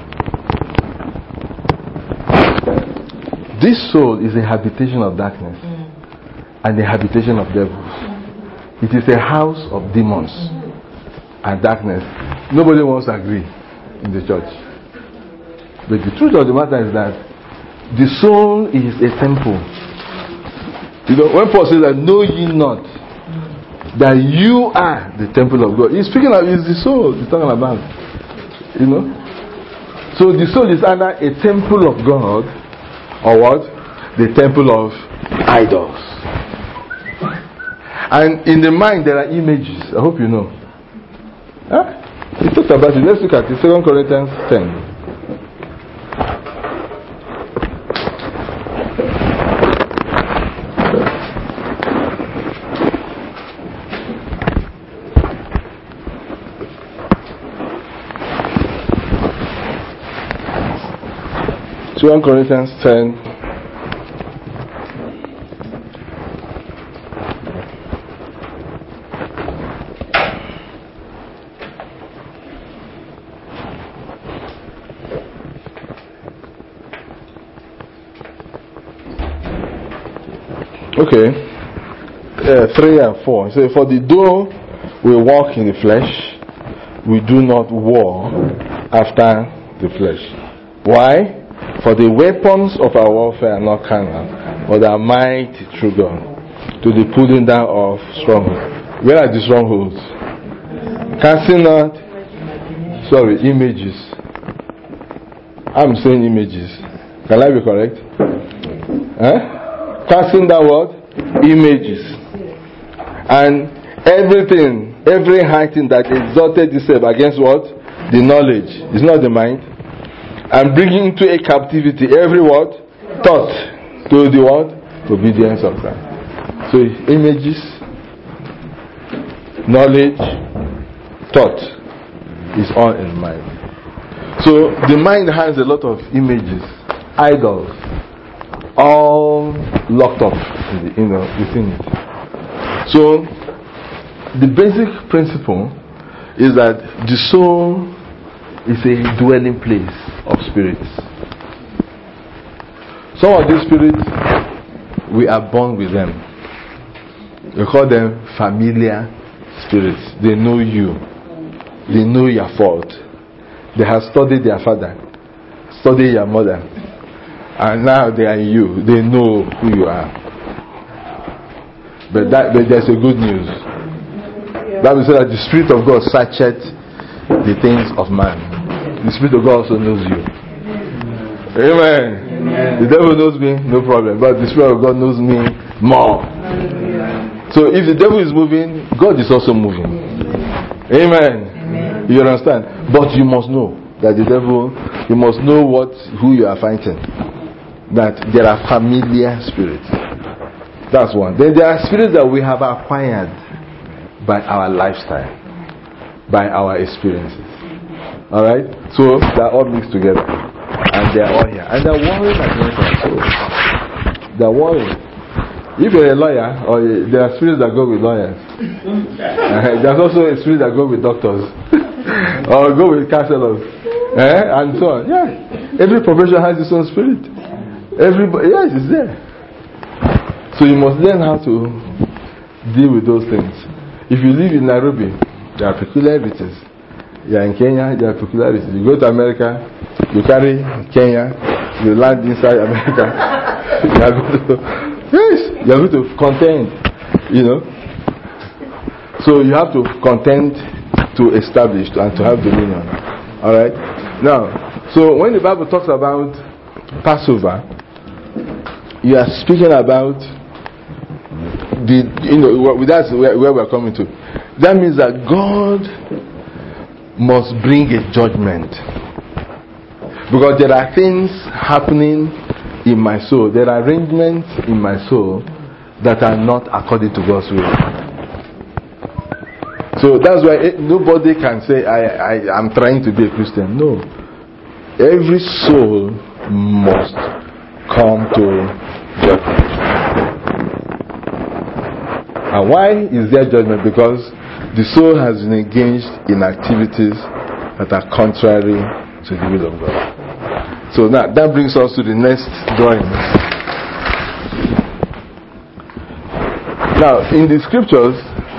This soul is a habitation of darkness and a habitation of devils. It is a house of demons and darkness. Nobody wants to agree in the church. But the truth of the matter is that the soul is a temple. When Paul says that, know ye not that you are the temple of God. He's speaking of, it's the soul he's talking about. So the soul is either a temple of God or what? The temple of idols. And in the mind there are images. I hope you know. He talked about it. Let's look at it. 2 Corinthians 10. Second Corinthians 10. Okay, 3 and 4. So, for though we walk in the flesh, we do not war after the flesh. Why? For the weapons of our warfare are not carnal, but are mighty through God to the pulling down of strongholds. Where are the strongholds? Casting out, images. I'm saying images. Can I be correct? Casting down what? Images. And everything, every high thing that exalted itself against what? The knowledge. It's not the mind. And bringing into a captivity every what? Thought to the what? Obedience of Christ. So images, knowledge, thought is all in the mind. So the mind has a lot of images, idols, all locked up within it. So the basic principle is that the soul is a dwelling place of spirits. Some of these spirits, we are born with them. We call them familiar spirits. They know you. They know your fault. They have studied their father, studied your mother, and now they are you. They know who you are. But there's a good news. Bible says that the Spirit of God searcheth the things of man. The Spirit of God also knows you. Amen. The devil knows me, no problem. But the Spirit of God knows me more. So if the devil is moving, God is also moving. Amen. You understand? But you must know that the devil, you must know who you are fighting. That there are familiar spirits. That's one. Then there are spirits that we have acquired by our lifestyle, by our experiences. Alright? So they are all mixed together. And they are all here. And they are warring against us. They are warring. If you're a lawyer, or there are spirits that go with lawyers. There's also a spirit that go with doctors. Or go with counselors. And so on. Yeah. Every profession has its own spirit. Everybody, yes, it's there. So you must learn how to deal with those things. If you live in Nairobi, there are peculiarities. You are in Kenya, there are peculiarities. You go to America, you carry Kenya, you land inside America. You are going to, yes, you are going to contend, So you have to contend to establish and to have dominion. Alright? Now, so when the Bible talks about Passover, you are speaking about that's where we're coming to. That means that God must bring a judgment. Because there are things happening in my soul. There are arrangements in my soul that are not according to God's will. So that's why nobody can say, I'm trying to be a Christian. No. Every soul must come to judgment. And why is there judgment? Because the soul has been engaged in activities that are contrary to the will of God. So now that brings us to the next drawing. Now, in the scriptures,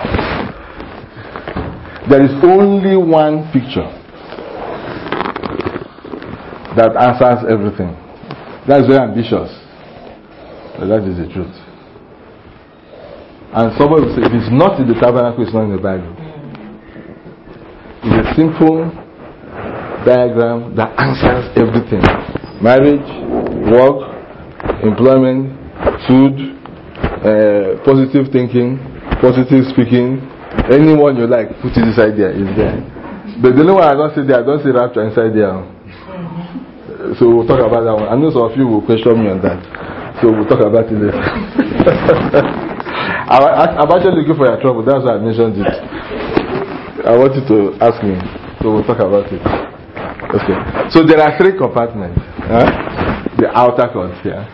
there is only one picture that answers everything. That's very ambitious, but that is the truth. And somebody will say, if it's not in the tabernacle, it's not in the Bible. It's a simple diagram that answers everything. Marriage, work, employment, food, positive thinking, positive speaking. Anyone you like, put it inside there, is there. But the only one I don't see there, I don't see rapture inside there. So we'll talk about that one. I know some of you will question me on that. So we'll talk about it later. I'm actually looking for your trouble. That's why I mentioned it. I want you to ask me. So we'll talk about it. Okay. So there are three compartments. The outer court here.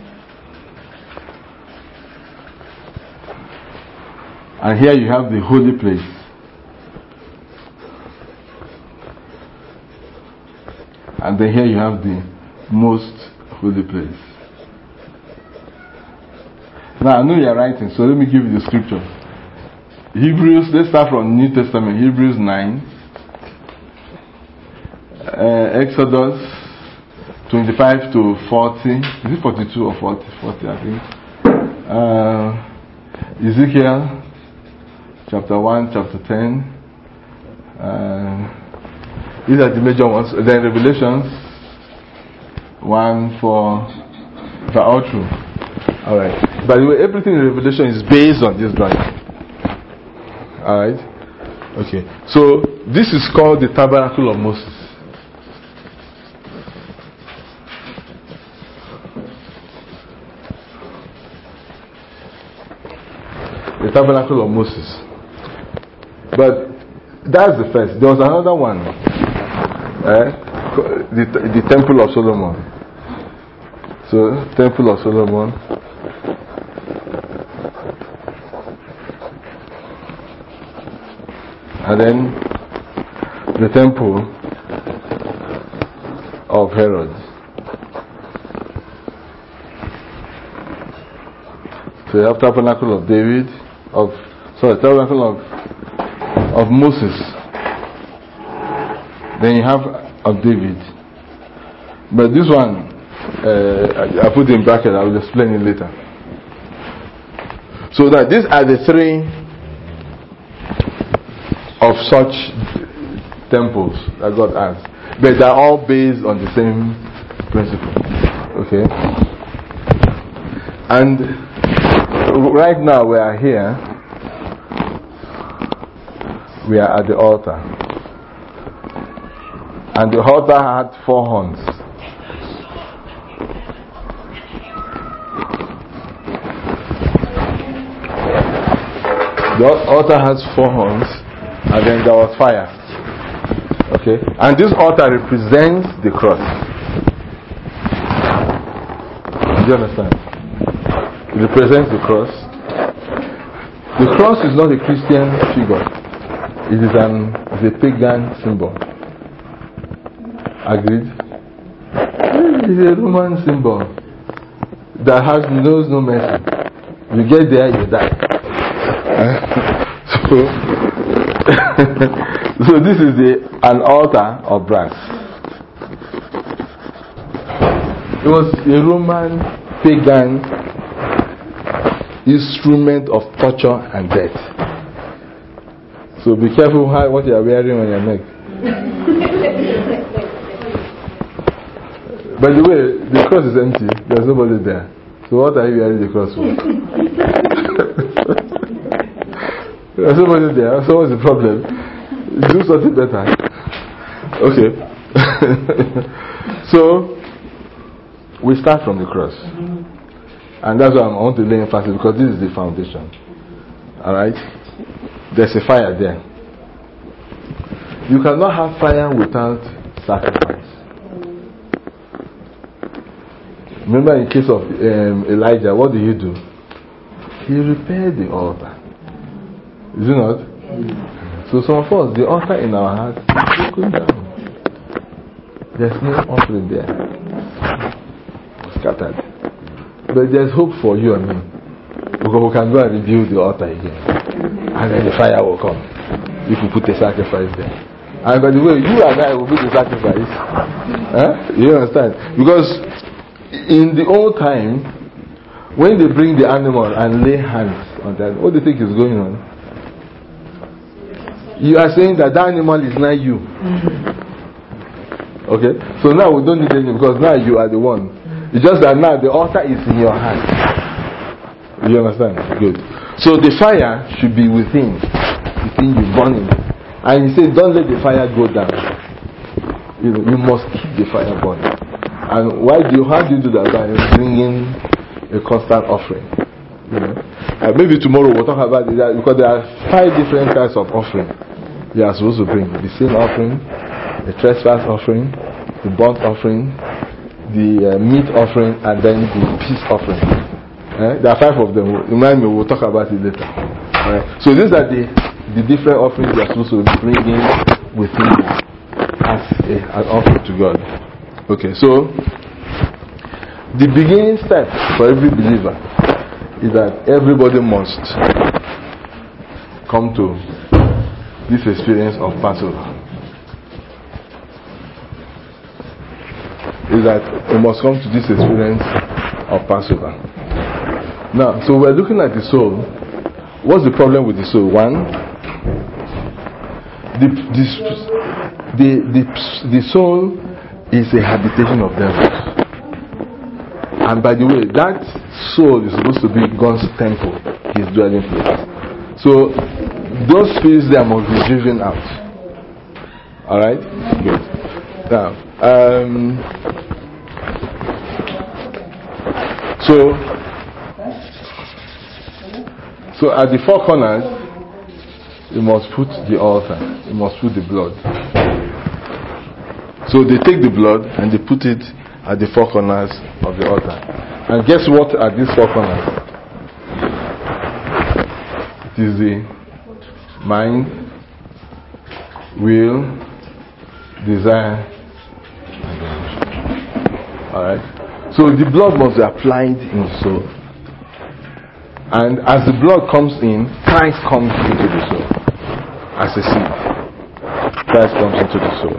And here you have the holy place. And then here you have the most holy place. Now I know you are writing, so let me give you the scripture. Hebrews, let's start from New Testament, Hebrews 9. Exodus 25 to 40. Is it 42 or 40? 40, I think. Ezekiel chapter 1, chapter 10. These are the major ones. Then Revelations 1, 4. They're all true. Alright. By the way, everything in Revelation is based on this Bible. Alright? Okay. So, this is called the Tabernacle of Moses. The Tabernacle of Moses. But, that's the first. There was another one. The Temple of Solomon. So, Temple of Solomon. And then the temple of Herod. So you have tabernacle of David, tabernacle of Moses. Then you have of David. But this one, I put in bracket, I will explain it later. So that these are the three of such temples that God has, but they are all based on the same principle. Okay? And right now we are here. We are at the altar. And the altar had 4 horns. The altar has 4 horns, and then there was fire. Okay? And this altar represents the cross. Do you understand? It represents the cross. The cross is not a Christian figure. It is a pagan symbol. Agreed? It is a Roman symbol that knows no mercy. You get there, you die. So this is an altar of brass. It was a Roman pagan instrument of torture and death. So be careful what you are wearing on your neck. By the way, the cross is empty. There's nobody there. So what are you wearing the cross for? There's nobody there. So what's the problem? Do something better. Okay. So we start from the cross. And that's why I want to lay emphasis, because this is the foundation. Alright? There's a fire there. You cannot have fire without sacrifice. Remember in case of Elijah, what did he do? He repaired the altar. Is it not? So some of us, the altar in our heart is broken down. There's no offering there. Scattered. But there's hope for you and me. Because we can go and rebuild the altar again. And then the fire will come. If we put a sacrifice there. And by the way, you and I will put the sacrifice. You understand? Because in the old time, when they bring the animal and lay hands on that, what do you think is going on? You are saying that the animal is not you. Okay? So now we don't need anything, because now you are the one. It's just that now the altar is in your hand. You understand? Good. So the fire should be within you, burning. And he said, don't let the fire go down. You must keep the fire burning. And how do you do that? By bringing a constant offering. Maybe tomorrow we'll talk about it, because there are 5 different kinds of offering you are supposed to bring: the sin offering, the trespass offering, the burnt offering, the meat offering, and then the peace offering. There are 5 of them. Remind me, we'll talk about it later. So these are the different offerings you are supposed to bring in within you as an offering to God. Okay, so the beginning step for every believer is that everybody must come to this experience of Passover. Is that we must come to this experience of Passover. Now, so we're looking at the soul. What's the problem with the soul? One, the soul is a habitation of devils. And by the way, that soul is supposed to be God's temple, his dwelling place. So those spirits there must be driven out. Alright? Good. Now, so at the 4 corners, you must put the altar. You must put the blood. So they take the blood and they put it at the 4 corners of the altar. And guess what are these 4 corners? It is the mind, will, desire, and emotion. Alright? So the blood must be applied in the soul. And as the blood comes in, Christ comes into the soul. As a seed. Christ comes into the soul.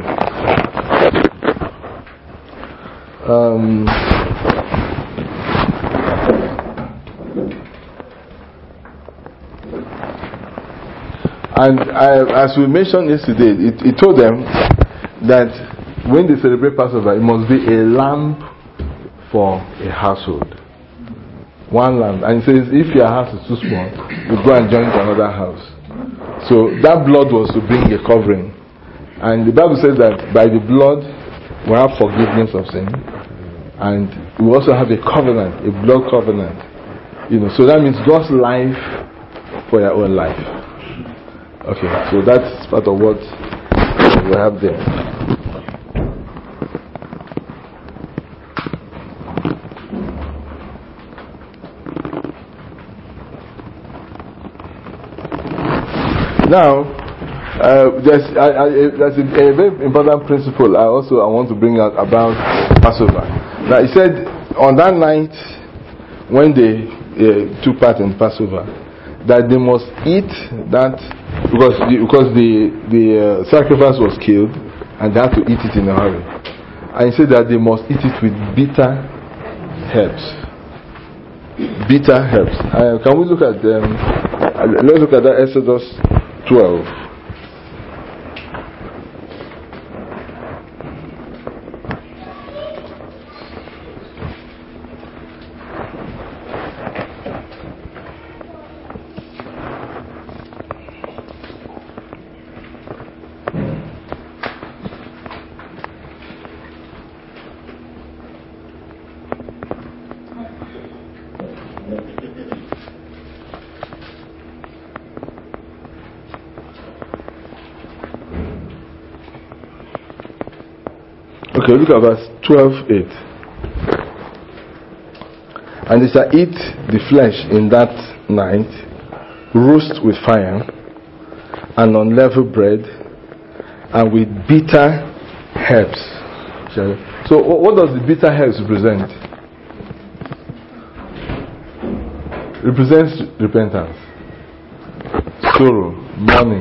And as we mentioned yesterday, it told them that when they celebrate Passover, it must be a lamb for a household. One lamb. And it says, if your house is too small, you go and join to another house. So that blood was to bring a covering. And the Bible says that by the blood, we have forgiveness of sin. And we also have a covenant, a blood covenant. So that means God's life for your own life. Okay, so that's part of what we have there. Now, there's a very important principle I want to bring out about Passover. Now, he said on that night when they took part in Passover, that they must eat that because the sacrifice was killed and they had to eat it in a hurry. And he said that they must eat it with bitter herbs. Bitter herbs. Can we look at them? Let's look at that Exodus 12. Okay, look at verse 12:8. And they shall eat the flesh in that night, roast with fire, and unleavened bread, and with bitter herbs. So, what does the bitter herbs represent? Represents repentance, sorrow, mourning,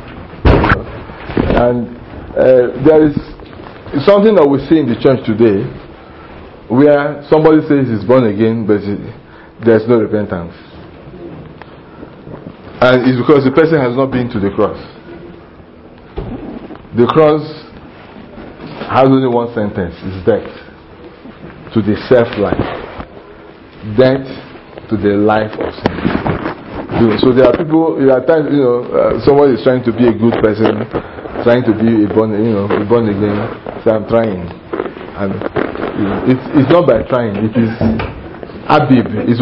and there is something that we see in the church today, where somebody says he's born again, but there's no repentance, and it's because the person has not been to the cross. The cross has only one sentence: it's death to the self-life, death to the life of sin. So there are people. At times, somebody is trying to be a good person, trying to be born again. So I'm trying, and it's not by trying. It is Abib. It's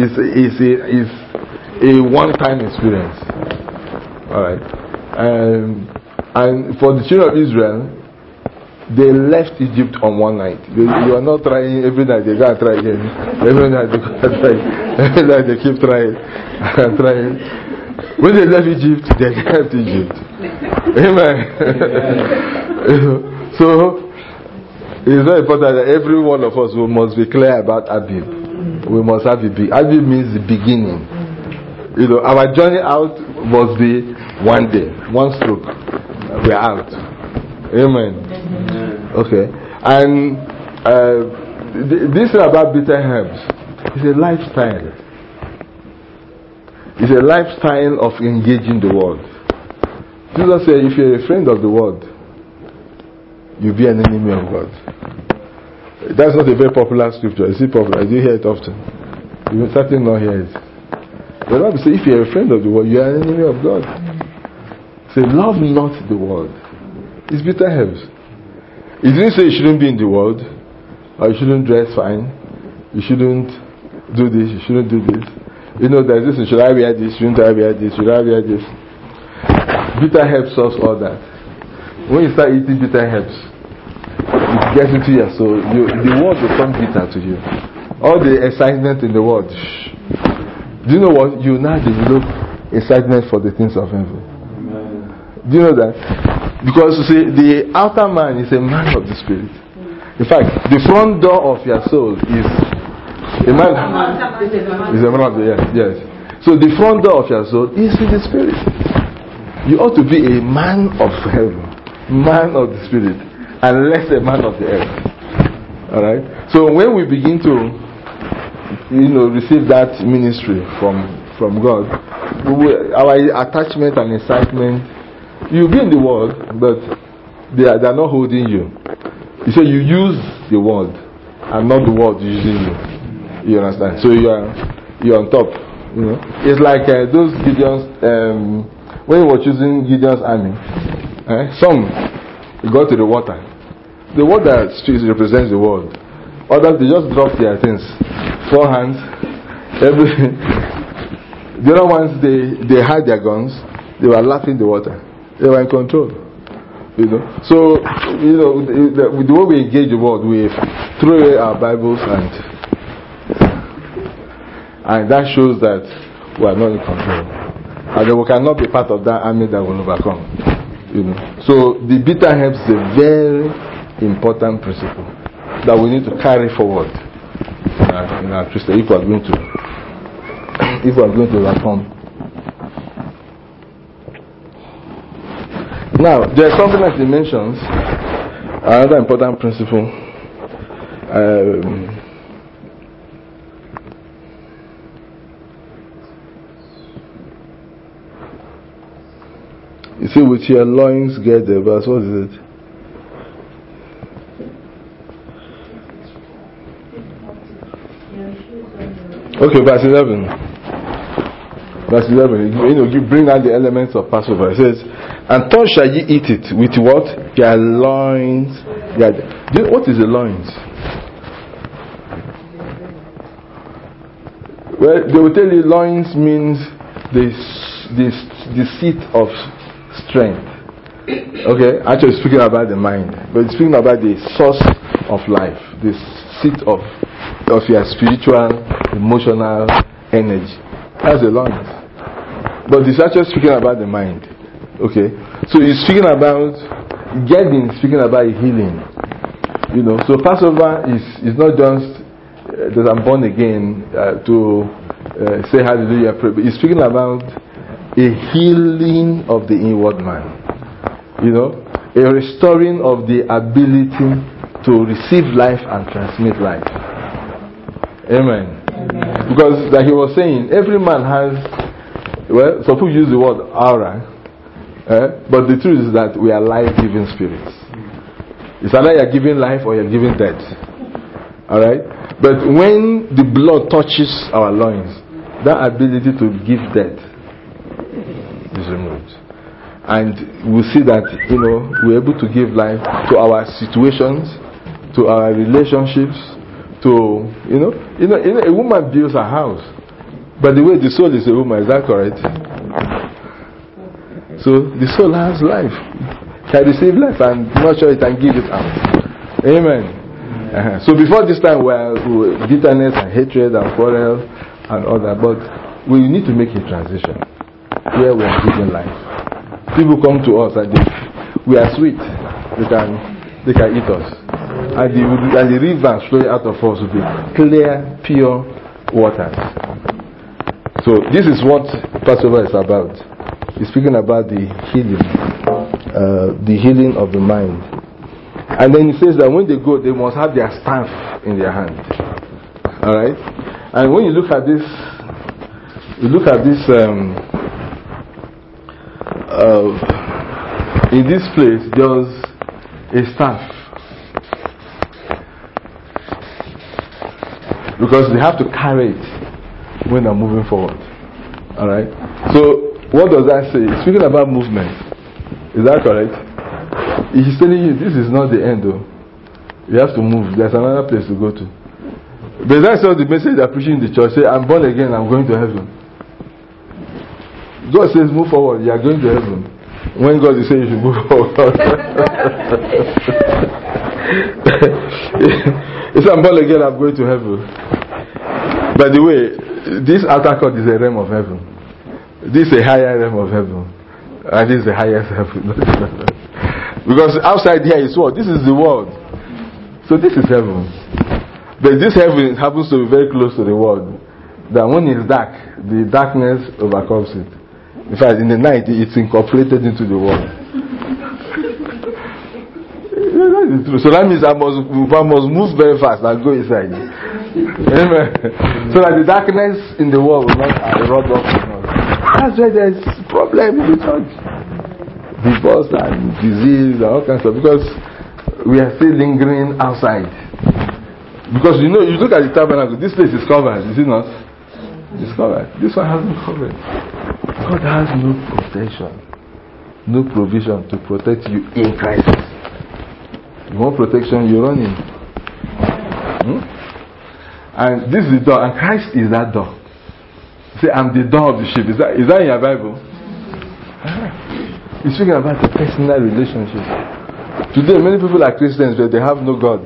a one-time experience. All right, and for the children of Israel, they left Egypt on one night. You are not trying every night. They gotta try again. Every night they gotta try. Every night they keep trying and trying. When they left Egypt, they left Egypt. Amen. So it's very important that every one of us must be clear about Abib. We must have it. Abib means the beginning. Our journey out must be one day, one stroke. We're out. Amen. Okay. And this is about bitter herbs. It's a lifestyle. It's a lifestyle of engaging the world. Jesus said, if you're a friend of the world, you'll be an enemy of God. That's not a very popular scripture. Is it popular? Do you hear it often? You will certainly not hear it. The Bible says, if you're a friend of the world, you are an enemy of God. Say, love not the world. It's bitter herbs. It didn't say you shouldn't be in the world, or you shouldn't dress fine, you shouldn't do this, you shouldn't do this. There's this, should I wear this, shouldn't I wear this, should I wear this? Bitter herbs solves all that. When you start eating bitter herbs, it gets into your soul. The world will become bitter to you. All the excitement in the world. Do you know what? You now develop excitement for the things of heaven. Do you know that? Because you see, the outer man is a man of the spirit. In fact, the front door of your soul is a man. Is a man of the earth. Yes. So the front door of your soul is in the spirit. You ought to be a man of heaven, man of the spirit, and less a man of the earth. All right. So when we begin to, receive that ministry from God, our attachment and excitement. You'll be in the world, but they are not holding you. You say you use the world and not the world using you. You understand? So you're on top. You know, it's like those Gideon's. When you were choosing Gideon's army, some go to the water. The water represents the world. Others, they just drop their things, 4 hands, everything. The other ones, they had their guns. They were laughing the water. They were in control. You know. So, you know, the way we engage the world, we throw away our Bibles, and that shows that we are not in control, and that we cannot be part of that army that will overcome. You know. So the bitter herbs is a very important principle that we need to carry forward in our Christian if we are going to overcome. Now, there is something that he mentions, another important principle. You see, with your loins get the verse. What is it? Okay, verse 11. Verse 11. You know, you bring out the elements of Passover. It says, "And thus shall ye eat it with what? Your loins." What is the loins? Well, they will tell you loins means the seat of strength. Okay, actually speaking about the mind, but speaking about the source of life, the seat of your spiritual, emotional energy. That's the lungs. But it's actually speaking about the mind. Okay, so he's speaking about speaking about healing. You know, so Passover is not just that I'm born again to say hallelujah, pray, but he's speaking about a healing of the inward man. You know, a restoring of the ability to receive life and transmit life. Amen. Because like he was saying, every man has, well, some people use the word aura, but the truth is that we are life-giving spirits. It's either you're giving life or you're giving death. Alright? But when the blood touches our loins, that ability to give death is removed. And we see that, you know, we're able to give life to our situations, to our relationships, to, you know, a woman builds a house, but the way the soul is a woman, is that correct? So the soul has life, can receive life, and not sure it can give it out. Amen. So before this time, we bitterness and hatred and quarrel and all that, but we need to make a transition where we are giving life. People come to us and we are sweet. They can eat us, and the rivers flowing out of us will be clear, pure waters. So this is what Passover is about. He's speaking about the healing of the mind. And then he says that when they go, they must have their staff in their hand. All right. And when you look at this, in this place, there's a staff, because they have to carry it when they're moving forward. All right. So what does that say? It's speaking about movement. Is that correct? He's telling you this is not the end, though. You have to move. There's another place to go to. But that's not the message they're preaching in the church. Say, I'm born again, I'm going to heaven. God says, move forward, you are going to heaven. When God is saying you should move forward. He said, I'm born again, I'm going to heaven. By the way, this outer court is a realm of heaven. This is a higher realm of heaven. And this is the highest heaven. Because outside here is what? This is the world. So this is heaven. But this heaven happens to be very close to the world. That when it's dark, the darkness overcomes it. In fact, in the night, it's incorporated into the world. That is true. So that means I must move very fast and go inside. Amen. So that the darkness in the world will not erode off. That's why there's problem in the church. Divorce and disease and all kinds of, because we are still lingering outside. Because you look at the tabernacle, this place is covered, is it not? It's covered. This one hasn't covered. God has no protection, no provision to protect you in Christ. You want protection, you run in. And this is the door, and Christ is that door. Say, I'm the door of the sheep. Is that in your Bible? He's speaking about a personal relationship. Today, many people are Christians, but they have no God.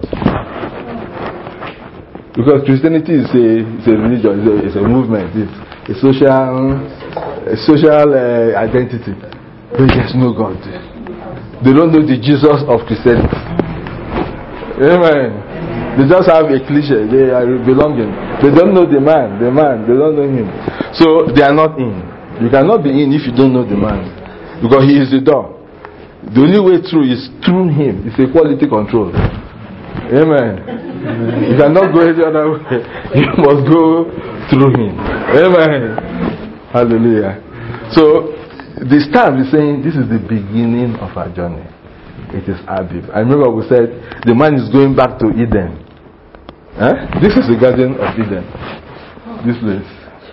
Because Christianity is a religion, it's a movement, it's a social identity. But there's no God. They don't know the Jesus of Christianity. Amen. They just have a cliche. They are belonging. They don't know the man. They don't know him. So they are not in. You cannot be in if you don't know the man, because he is the door. The only way through is through him. It's a quality control. Amen. You cannot go any other way. You must go through him. Amen. Hallelujah. So the staff is saying this is the beginning of our journey. It is Abib. I remember we said the man is going back to Eden. This is the Garden of Eden. This place.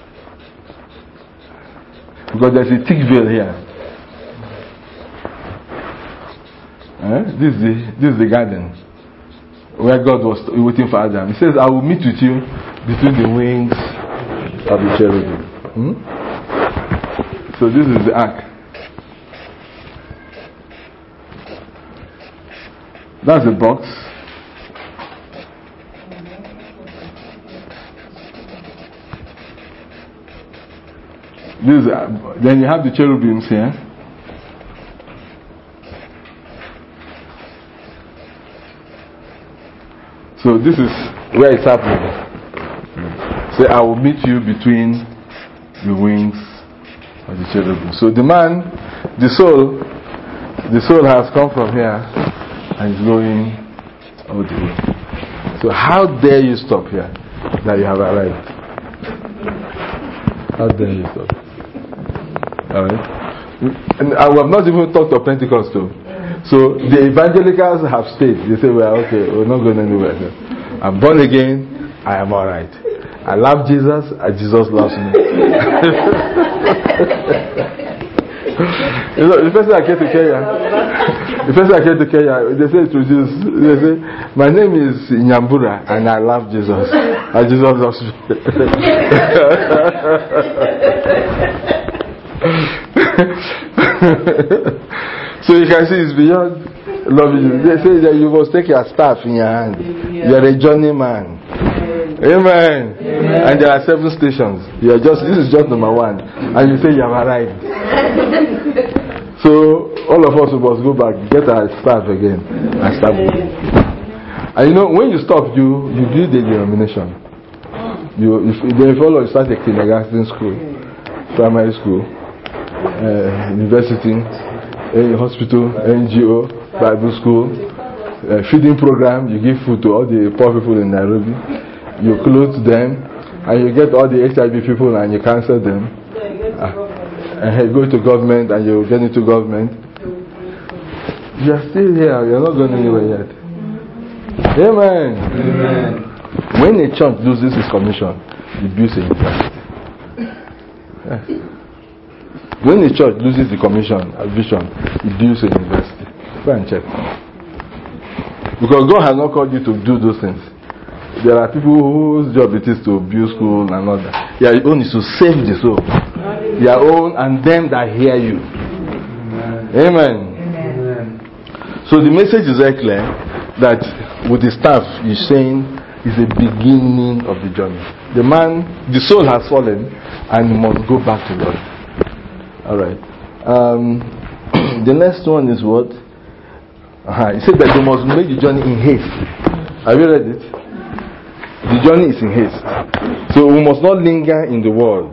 Because there's a thick veil here. This is the garden where God was waiting for Adam. He says, I will meet with you between the wings of the cherubim. So this is the ark. That's the box. Then you have the cherubims here. So this is where it's happening. Say, I will meet you between the wings of the cherubim. So the man, the soul has come from here and is going all the way. So how dare you stop here that you have arrived? How dare you stop? Alright? And I have not even talked of Pentecost too. So the evangelicals have stayed. They say, well, okay, we're not going anywhere. I'm born again, I am alright. I love Jesus, and Jesus loves me. You know, the person I came to Kenya, they say to Jesus, they say, my name is Nyambura, and I love Jesus, and Jesus loves me. So you can see it's beyond loving you. They say that you must take your staff in your hand. You are a journeyman. Amen. And there are 7 stations. This is just number 1, and you say you have arrived. So all of us must go back, get our staff again, and start moving. And you know, when you stop, you build a denomination. If follow, you start a kindergarten school, primary school, university, a hospital, NGO, Bible school, feeding program. You give food to all the poor people in Nairobi. You clothe them, and you get all the HIV people and you cancel them. And go to government, and you get into government. You are still here. You are not going anywhere yet. Amen. When a church loses its commission, it builds a university. When a church loses the commission, a vision, it builds a university. Go and check. Because God has not called you to do those things. There are people whose job it is to build school and all that. Your own is to save the soul. Your own and them that hear you. Amen. So the message is very clear that with the staff, he's saying is the beginning of the journey. The soul has fallen and he must go back to God. Alright. The next one is what? He said that they must make the journey in haste. Have you read it? The journey is in haste. So we must not linger in the world.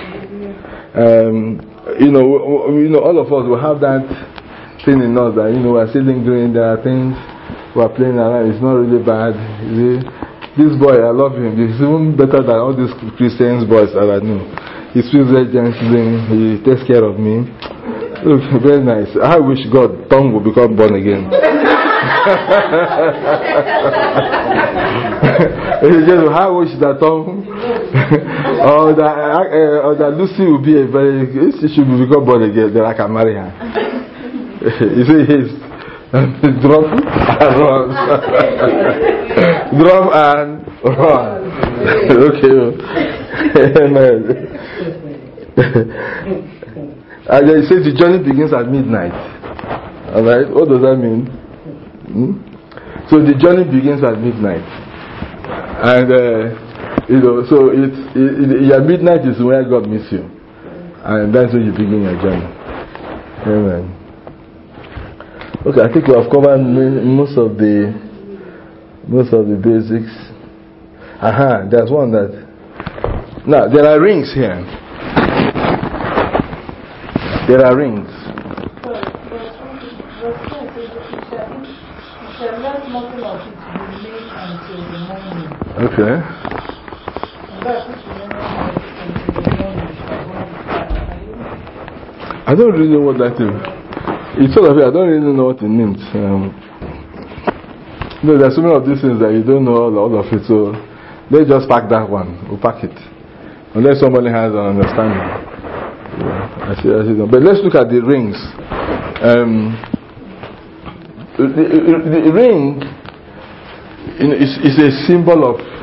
All of us will have that thing in us that, we are still lingering. There are things we are playing around. It's not really bad. This boy, I love him. He's even better than all these Christians boys that I know. He speaks very gently. He takes care of me. Look, very nice. I wish God, Tom will become born again. It's just how wish that Tom or that Lucy will be she should become born again, then I can marry her. You see, yes. Drop and run. Drop and run. Okay. Amen. And then he says the journey begins at midnight. Alright, what does that mean? So the journey begins at midnight. And so your midnight is where God meets you. And that's when you begin your journey. Amen. Okay, I think we have covered most of the basics. There's one that now there are rings here. There are rings. Okay. I don't really know what that is. It's sort of, I don't really know what it means. There's so many of these things that you don't know all of it. So let's just pack that one. We'll pack it. Unless somebody has an understanding. Yeah, I see. But let's look at the rings. The ring is a symbol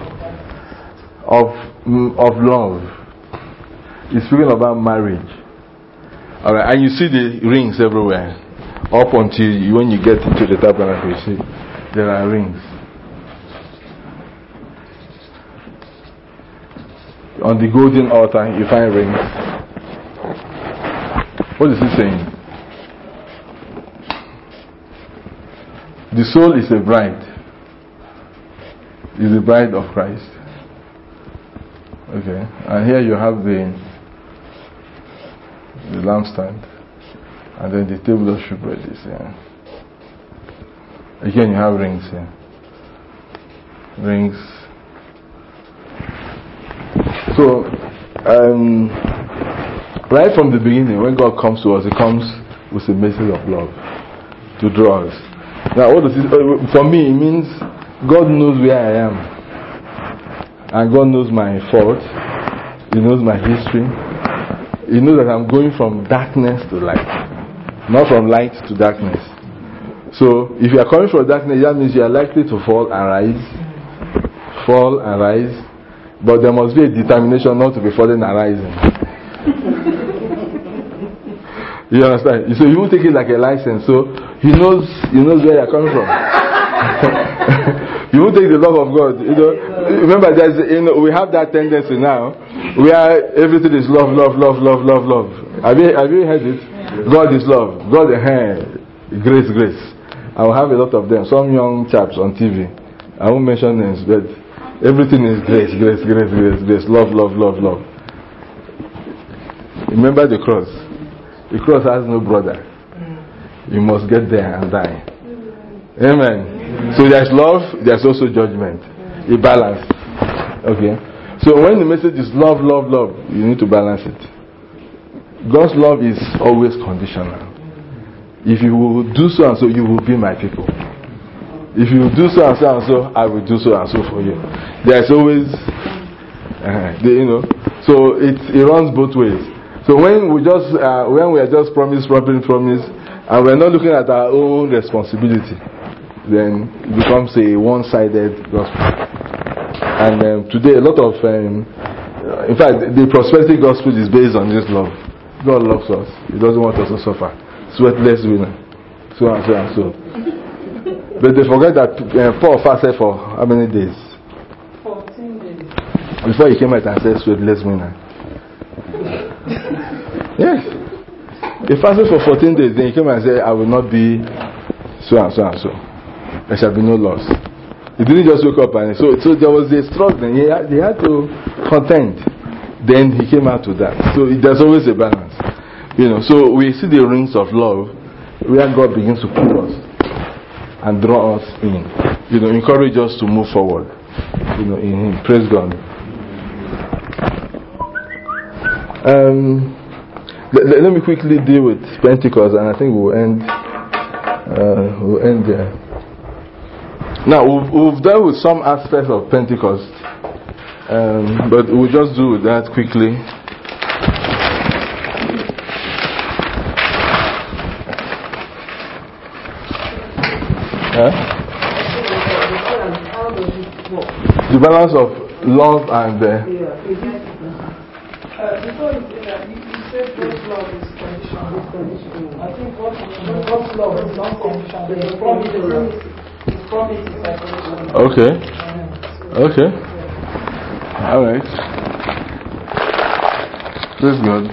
of love. It's speaking about marriage. Alright, and you see the rings everywhere. Up until when you get into the tabernacle, you see there are rings. On the golden altar, you find rings. What is he saying? The soul is a bride. Is the bride of Christ. Okay, and here you have the lampstand, and then the table of shewbread is here. Again, you have rings here. Rings. So, right from the beginning, when God comes to us, He comes with a message of love to draw us. Now, what does it? For me, it means God knows where I am, and God knows my faults. He knows my history. He knows that I'm going from darkness to light, not from light to darkness. So, if you are coming from darkness, that means you are likely to fall and rise. But there must be a determination not to be falling and rising. You understand? So you won't take it like a license. So he knows where you're coming from. You won't take the love of God. Remember, we have that tendency now, where everything is love. Have you heard it? God is love. God, grace. I will have a lot of them. Some young chaps on TV. I won't mention names, but everything is grace. Love. Remember the cross. The cross has no brother. You must get there and die. Amen. So there's love, there's also judgment. A balance. Okay. So when the message is love, you need to balance it. God's love is always conditional. If you will do so and so, you will be my people. If you do so and so, I will do so and so for you. There's always, so it runs both ways. So when we are just promise, and we're not looking at our own responsibility, then it becomes a one-sided gospel. And today, a lot of, in fact, the prosperity gospel is based on this love. God loves us. He doesn't want us to suffer. Sweatless winner. So and so. But they forget that Paul fasted for how many days? 14 days. Before he came out and said sweatless winner. Yes. He fasted for 14 days. Then he came and said, I will not be so and so. There shall be no loss. He didn't just wake up and so there was a struggle. He had to contend. Then he came out to that. So there's always a balance. So we see the rings of love where God begins to pull us and draw us in. Encourage us to move forward. In Him. Praise God. Let me quickly deal with Pentecost, and I think we'll end there. Now, we've dealt with some aspects of Pentecost, but we'll just do that quickly. The balance of love and before you say that, you said God's love is conditional. I think God's love is not conditional. The promise is conditional. Okay. Alright. Praise God.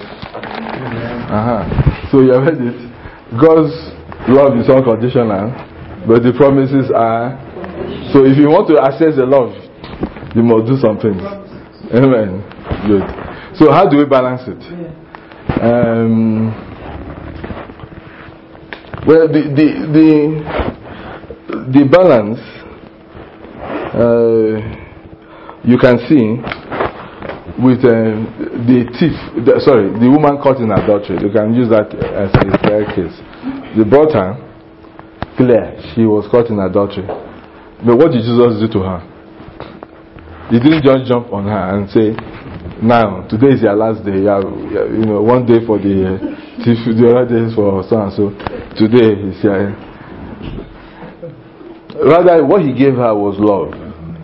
So you have heard it. God's love is unconditional, but the promises are. So if you want to access the love, you must do something. Amen. Good. So how do we balance it? Well, the balance you can see with the woman caught in adultery. You can use that as a clear case. They brought her clear. She was caught in adultery. But what did Jesus do to her? He didn't just jump on her and say, now, today is your last day. One day for the thief, the other day for so and so. Today is your. Rather, what he gave her was love.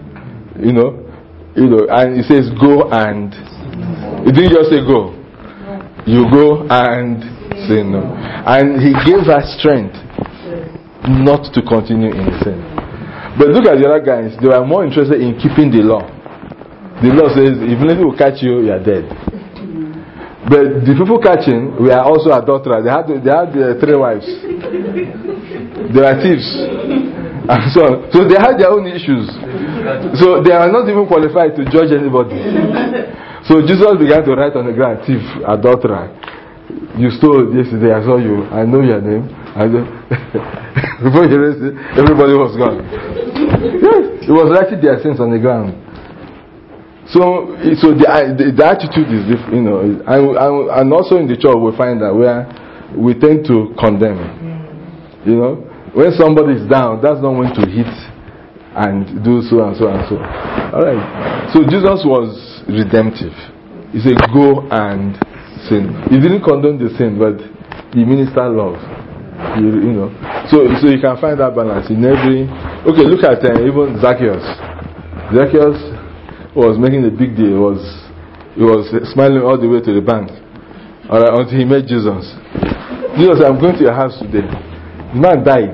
And he says, go and. He didn't just say go. You go and sin. And he gave her strength not to continue in sin. But look at the other guys. They were more interested in keeping the law. The law says, if anything will catch you, you are dead. But the people catching were also adulterers. They had 3 wives. They were thieves. And so they had their own issues. So they are not even qualified to judge anybody. So Jesus began to write on the ground, thief, adulterer. You stole yesterday, I saw you. I know your name. Before he raised it, everybody was gone. Yes, he was writing their sins on the ground. So the attitude is different, and also in the church we find that where we tend to condemn. When somebody is down, that's not when to hit and do so and so and so. All right. So Jesus was redemptive. He said, "Go and sin." He didn't condone the sin, but he ministered love. So you can find that balance in every. Okay, look at even Zacchaeus. Zacchaeus was making a big deal. He was smiling all the way to the bank. All right, until he met Jesus. Jesus said, "I'm going to your house today." The man died.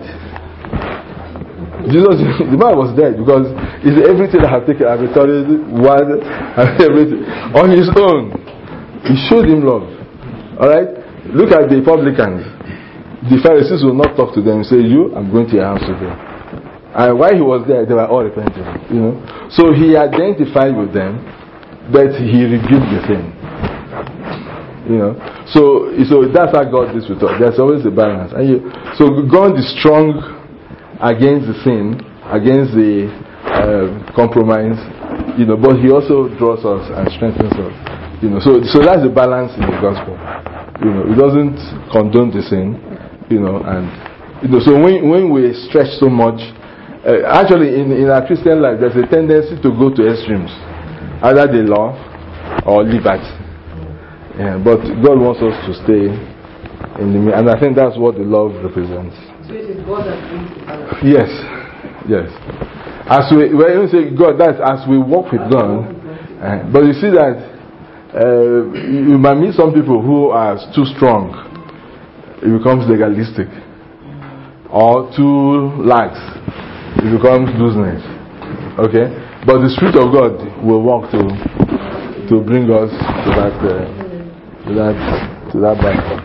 The man was dead because it's everything that I have taken. I've returned one and everything on his own. He showed him love. All right. Look at the publicans. The Pharisees will not talk to them and say, I'm going to your house today. And while he was there, they were all repenting. So he identified with them, but he rebuked the sin. So that's how God deals with us. There's always a balance. So God is strong against the sin, against the compromise, but He also draws us and strengthens us. So that's the balance in the gospel. It doesn't condone the sin, and so when we stretch so much, actually in our Christian life, there's a tendency to go to extremes, either the law or liberty. But God wants us to stay in the middle, and I think that's what the love represents. So it is God that brings the balance. Yes. As when you say God, that's as we walk with God. But you see that you might meet some people who are too strong. It becomes legalistic, or too lax. It becomes looseness. Okay, but the Spirit of God will work to bring us to that battle.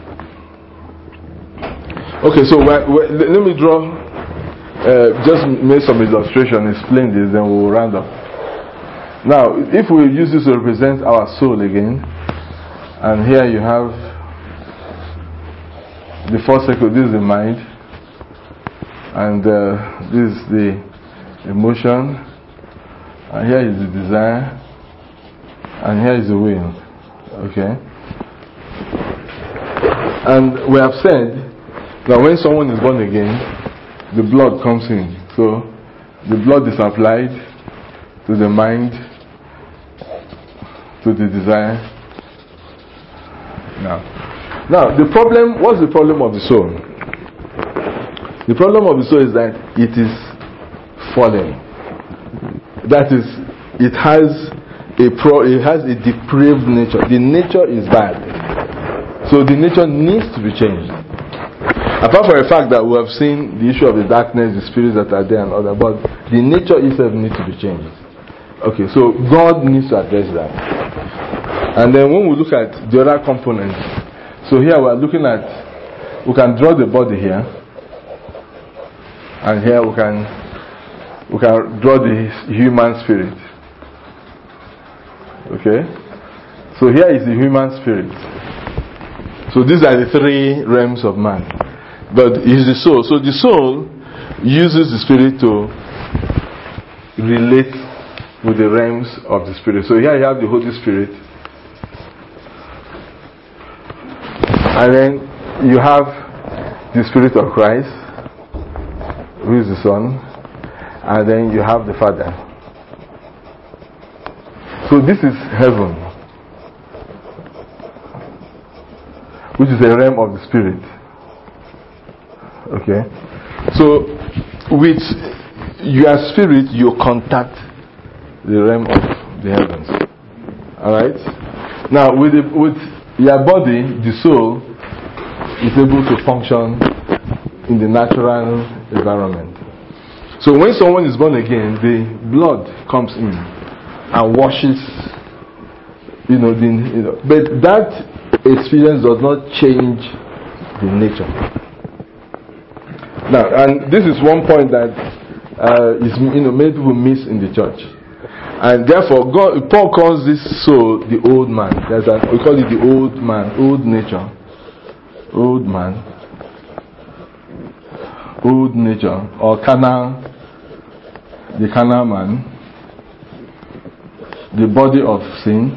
Okay, so let me draw. Just make some illustration, explain this, then we'll round up. Now, if we use this to represent our soul again, and here you have the first circle. This is the mind, and this is the emotion, and here is the desire, and here is the will. Okay, and we have said that when someone is born again, the blood comes in. So The blood is applied to the mind, to the desire. Now, what's the problem of the soul? The problem of the soul is that it is fallen. That is, it has a depraved nature. The nature is bad. So the nature needs to be changed. Apart from the fact that we have seen the issue of the darkness, the spirits that are there and all that, but the nature itself needs to be changed. Okay, so God needs to address that. And then when we look at the other components, so here we are looking at, we can draw the body here, and here we can draw the human spirit. Okay, so here is the human spirit. So these are the three realms of man, but it's the soul. So the soul uses the spirit to relate with the realms of the spirit. So here you have the Holy Spirit, and then you have the Spirit of Christ, who is the Son, and then you have the Father. So this is heaven, which is a realm of the Spirit. Okay, so with your spirit you contact the realm of the heavens. Alright? Now with your body, the soul is able to function in the natural environment. So when someone is born again, the blood comes in and washes, but that experience does not change the nature. Now, and this is one point that is many people miss in the church, and therefore Paul calls this soul the old man. We call it the old man, old nature, old man, old nature, or carnal, the carnal man, the body of sin.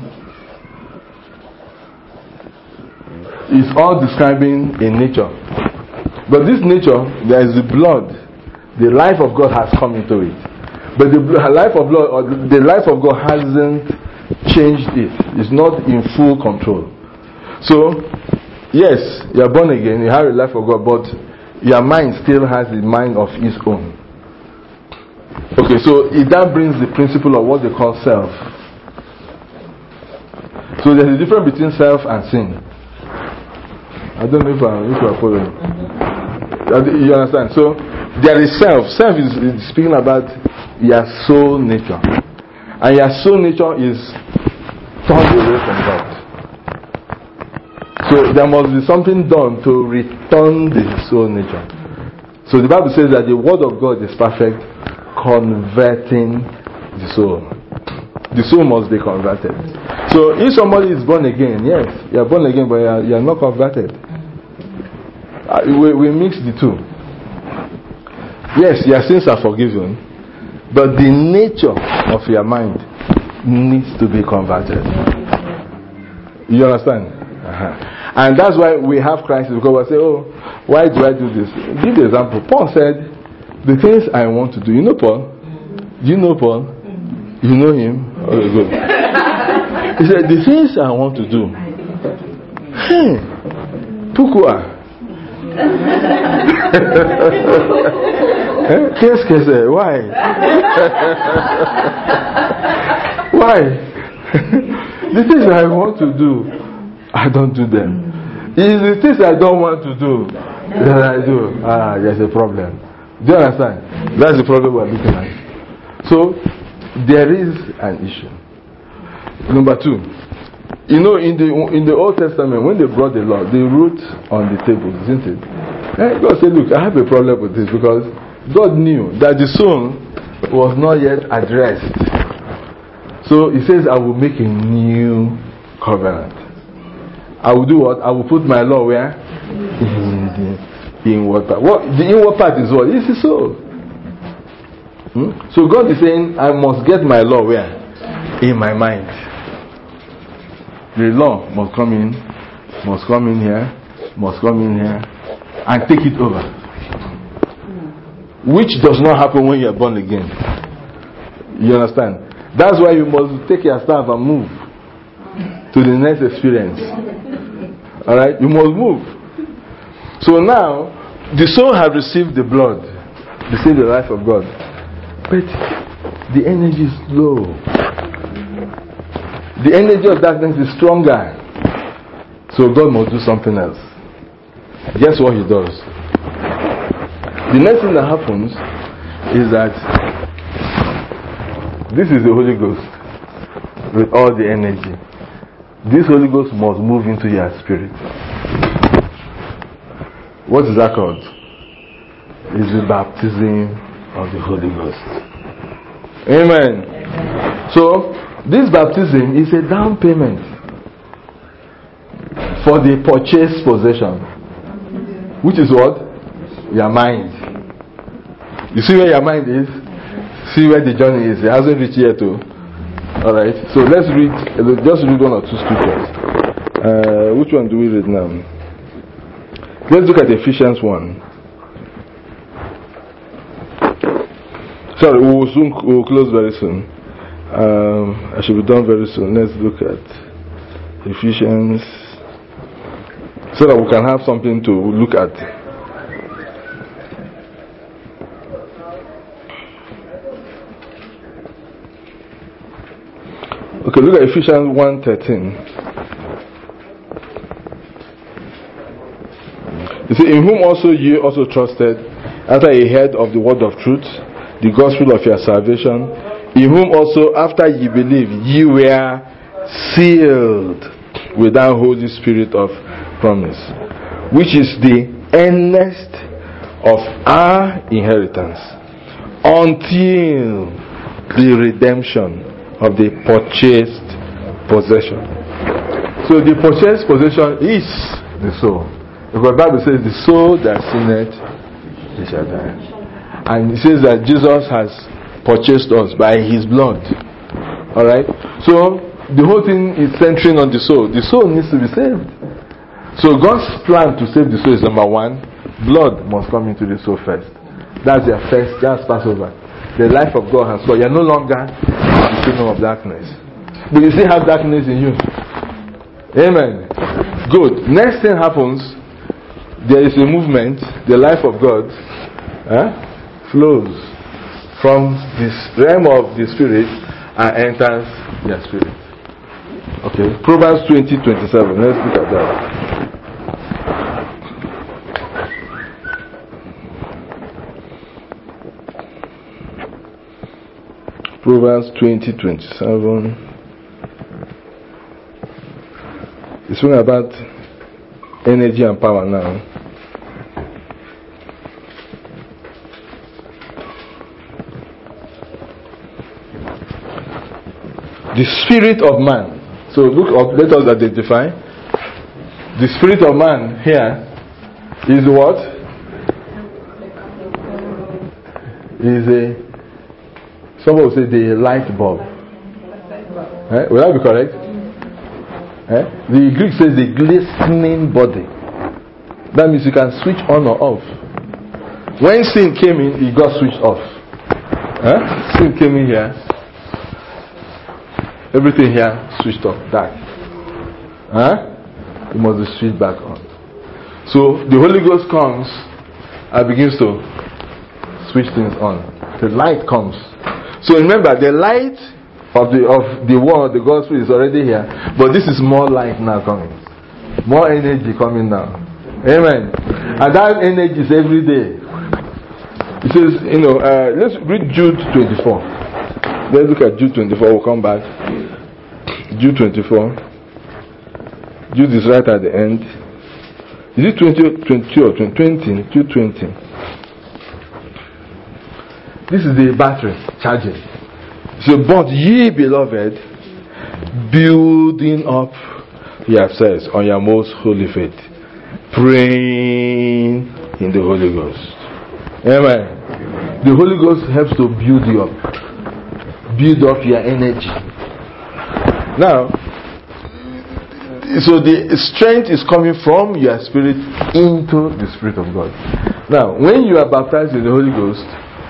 It's all describing a nature. But this nature, there is the blood. The life of God has come into it. But the life of God hasn't changed it. It's not in full control. So, yes, you are born again, you have a life of God, but your mind still has the mind of its own. Okay, so that brings the principle of what they call self. So there's a difference between self and sin. I don't know if you are following. You understand? So there is self. Self is speaking about your soul nature, and your soul nature is turned away from God. So there must be something done to return the soul nature. So the Bible says that the word of God is perfect, converting the soul. The soul must be converted. So if somebody is born again, yes, you are born again, but you are not converted. We mix the two. Yes, your sins are forgiven, but the nature of your mind needs to be converted. You understand? And that's why we have crisis, because we say, oh, why do I do this? Give the example. Paul said, the things I want to do. You know Paul? Do you know Paul? You know him? Okay, good. He said, the things I want to do. Pourquoi? Qu'est-ce que c'est? Why? Why? The things I want to do, I don't do them. It's the things I don't want to do that I do. There's a problem. Do you understand? That's the problem we're looking at. So there is an issue. Number two, in the Old Testament, when they brought the law, they wrote on the tables, isn't it? And God said, look, I have a problem with this, because God knew that the soul was not yet addressed. So he says, I will make a new covenant. I will do what? I will put my law where? In the inward part. The inward part is what? It's the soul. So God is saying, I must get my law where? In my mind. The law must come in here, and take it over. which does not happen when you are born again. You understand? That's why you must take your staff and move to the next experience. Alright? You must move. So now, the soul has received the blood, received the life of God. But the energy is low. The energy of darkness is stronger. So God must do something else. Guess what He does? The next thing that happens is that this is the Holy Ghost with all the energy. This Holy Ghost must move into your spirit. What is that called? It's the baptism of the Holy Ghost. Amen. So, this baptism is a down payment for the purchased possession. Which is what? Your mind. You see where your mind is? See where the journey is. It hasn't reached yet too. Alright, so let's read, just read one or two scriptures. Which one do we read now? Let's look at Ephesians 1. Sorry, we'll close very soon. I should be done very soon. Let's look at Ephesians, so that we can have something to look at. Okay, look at Ephesians 1:13. You see, in whom also you also trusted, after ye heard of the word of truth, the gospel of your salvation, in whom also after ye believed, ye were sealed with that Holy Spirit of promise, which is the earnest of our inheritance, until the redemption of the purchased possession. So the purchased possession is the soul. Because the Bible says, the soul that sinneth, he shall die. And it says that Jesus has purchased us by His blood. Alright? So the whole thing is centering on the soul. The soul needs to be saved. So God's plan to save the soul is, number one, blood must come into the soul first. That's Passover. The life of God has come. You're no longer the kingdom of darkness, but you still have darkness in you. Amen. Good. Next thing happens, there is a movement. The life of God flows from this realm of the spirit and enters your spirit. Okay. Proverbs 20:27. Let's look at that. Proverbs 20:27. It's talking about energy and power now. The spirit of man. So look up, let us identify. The spirit of man here is what? Is someone will say the light bulb. Will that be correct? The Greek says the glistening body. That means you can switch on or off. When sin came in, it got switched off. Sin came in here. Everything here switched off, dark. It must be switched back on. So the Holy Ghost comes and begins to switch things on. The light comes. So remember, the light of the world, the gospel is already here, but this is more light now coming. More energy coming now. Amen. And that energy is every day. It says, let's read Jude 24. Let's look at Jude 24. We'll come back. Jude 24. Jude is right at the end. Is it 20 or 20? Jude 20. This is the battery charging. So, but ye beloved, building up yourselves on your most holy faith, praying in the Holy Ghost. Amen. The Holy Ghost helps to build you up. Build up your energy. Now, So the strength is coming from your spirit into the Spirit of God. Now, when you are baptized in the Holy Ghost,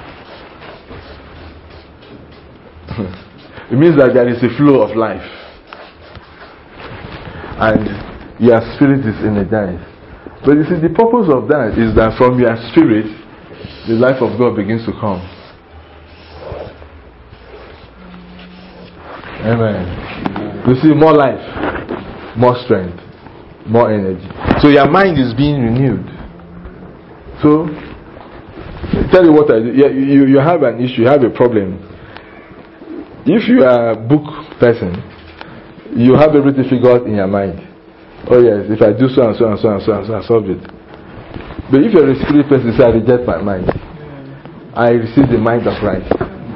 it means that there is a flow of life, and your spirit is energized. But you see, the purpose of that is that from your spirit, the life of God begins to come. Amen. You see, more life, more strength, more energy. So your mind is being renewed. So, tell you what I do. You have an issue, you have a problem. If you are a book person, you have everything figured out in your mind. Oh yes, if I do so and so and so and so and so, I solve it. But if you're a spirit person, say, I reject my mind. I receive the mind of Christ.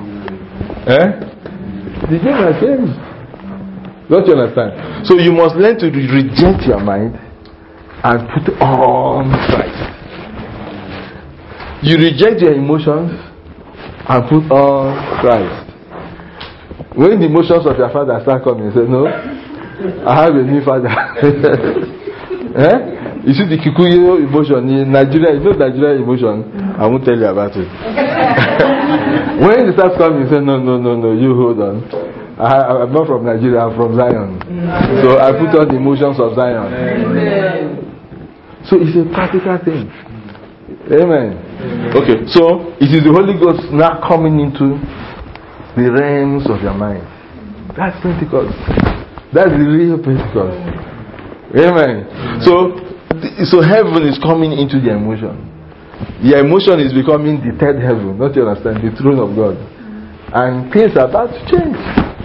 The game has changed. Don't you understand? So you must learn to reject your mind and put on Christ. You reject your emotions and put on Christ. When the emotions of your father start coming, you say, no, I have a new father. You see the Kikuyu emotion in Nigeria, you know Nigerian emotion? I won't tell you about it. When it starts coming, you say, no, you hold on. I'm not from Nigeria, I'm from Zion. So I put on the emotions of Zion. Amen. So it's a practical thing. Amen. Okay, so it is the Holy Ghost now coming into the realms of your mind. That's Pentecost. That's the real Pentecost. Amen. So heaven is coming into the emotion. The emotion is becoming the third heaven. Don't you understand? The throne of God. And things are about to change.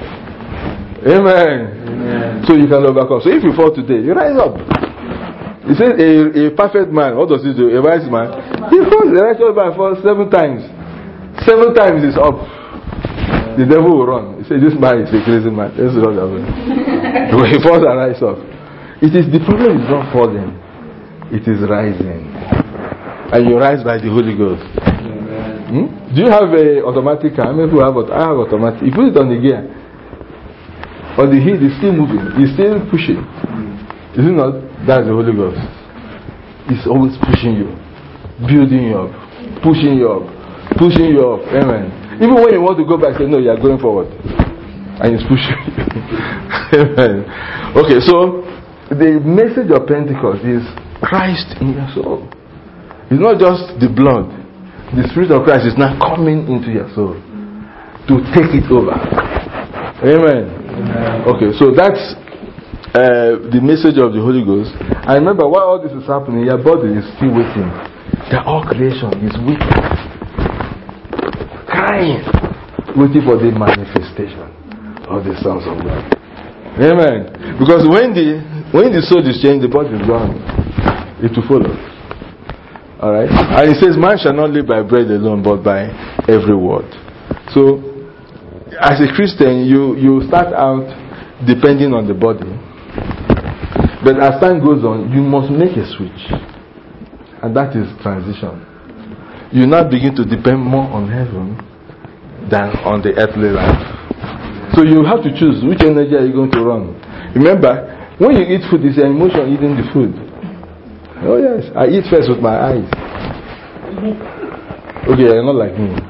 Amen. So you can overcome. So if you fall today, you rise up. He says a perfect man, what does he do? A wise man, he falls. The righteous man falls 7 times. 7 times is up. The devil will run. He says, this man is a crazy man. Let's run away. When he falls and rises up. The problem is not falling. It is rising. And you rise by the Holy Ghost. Do you have a automatic car? How many people have it? I have automatic. You put it on the gear. On the heel, it's still moving. It's still pushing. Is it not? That's the Holy Ghost. It's always pushing you. Building you up. Pushing you up. Pushing you up. Amen. Even when you want to go back, say, no, you are going forward. And it's pushing you. Amen. Okay, so the message of Pentecost is Christ in your soul. It's not just the blood. The Spirit of Christ is now coming into your soul to take it over. Amen. Okay, so that's the message of the Holy Ghost. And remember, while all this is happening, your body is still waiting. The whole creation is waiting, crying, waiting for the manifestation of the sons of God. Amen. Because when the soul is changed, the body is gone. It will follow. Alright? And it says, man shall not live by bread alone, but by every word. So, as a Christian, you start out depending on the body. But as time goes on, you must make a switch. And that is transition. You now begin to depend more on heaven than on the earthly life. So you have to choose which energy are you going to run. Remember, when you eat food, it's your emotion eating the food. Oh yes, I eat first with my eyes. Okay, you're not like me.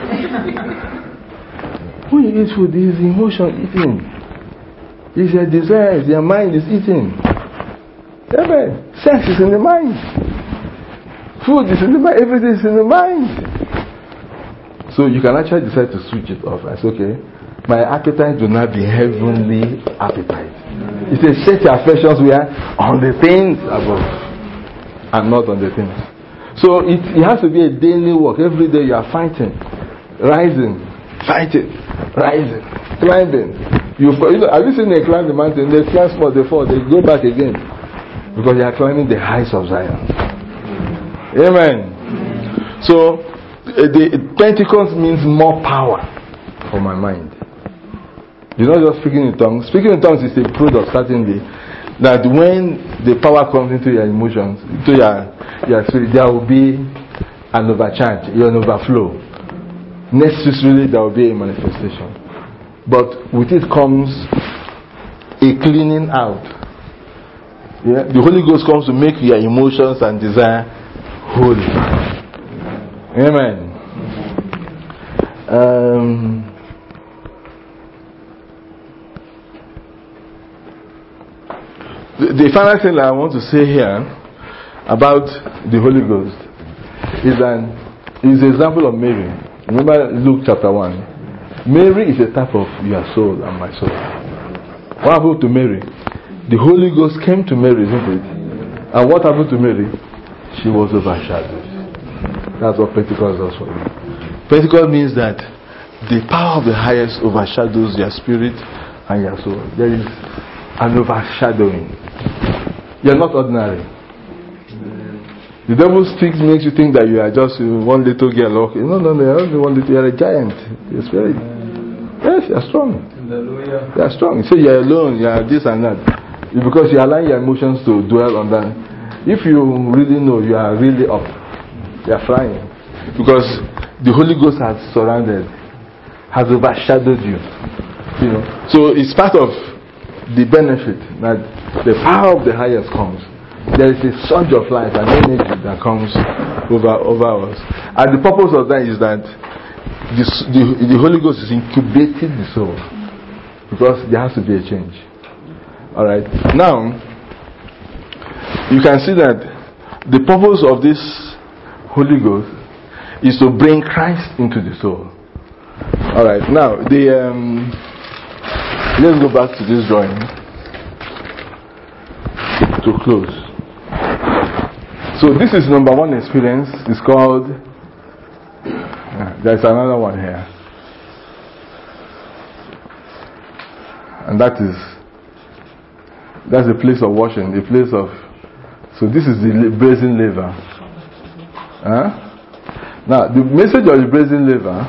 When you eat food, it's emotion eating. It's your desires, your mind is eating. Amen. Sex is in the mind. Food is in the mind. Everything is in the mind. So you can actually decide to switch it off. I say, okay, my appetite will not be heavenly appetite. It says, set your affections where? On the things above, and not on the things. So it has to be a daily work. Every day you are fighting, rising, fighting, rising, climbing. Have you seen they climb the mountain? They climb small, they fall, they go back again. Because they are climbing the heights of Zion. Amen. So, the Pentecost means more power for my mind. You're not just speaking in tongues. Speaking in tongues is a product, certainly, that when the power comes into your emotions, into your spirit, there will be an overcharge, an overflow. Necessarily, there will be a manifestation. But with it comes a cleaning out Yeah? The Holy Ghost comes to make your emotions and desire holy. Amen. The final thing that I want to say here about the Holy Ghost is an example of Mary. Remember Luke chapter 1. Mary is a type of your soul and my soul. What happened to Mary? The Holy Ghost came to Mary, isn't it? And what happened to Mary? She was overshadowed. That's what Pentecost does for you. Pentecost means that the power of the highest overshadows your spirit and your soul. There is an overshadowing. You're not ordinary. The devil speaks makes you think that you are just one little girl. Okay. No, you're not one little. You're a giant. You're spirit. Yes, you're strong. You're strong. You say you're alone. You're this and that. It's because you allow your emotions to dwell on that. If you really know, you are really up. You're flying. Because the Holy Ghost has surrounded, has overshadowed you. You know. So it's part of the benefit that the power of the highest comes. There is a surge of life and energy that comes over us. And the purpose of that is that the Holy Ghost is incubating the soul. Because there has to be a change. Alright. Now, you can see that the purpose of this Holy Ghost is to bring Christ into the soul. Alright. Now, let's go back to this drawing to close. So this is number one experience. It's called, there's another one here. And that's the place of washing, the place of, so this is the brazen laver. Now, the message of the brazen laver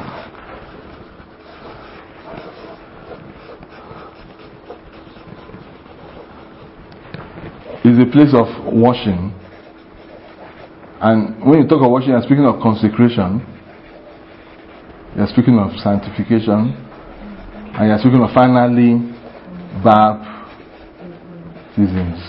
is a place of washing. And when you talk of washing, you're speaking of consecration, you're speaking of sanctification, and you're speaking of finally baptisms.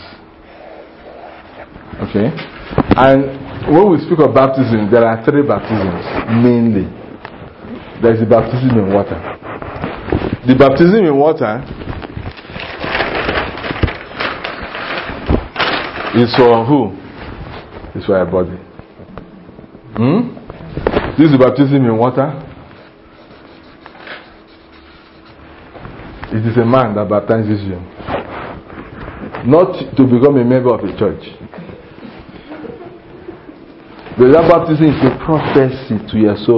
Okay? And when we speak of baptism, there are three baptisms mainly. There is the baptism in water. The baptism in water is for who? It's for your body. This is the baptism in water. It is a man that baptizes you. Not to become a member of a church. The baptism is a prophecy to your soul.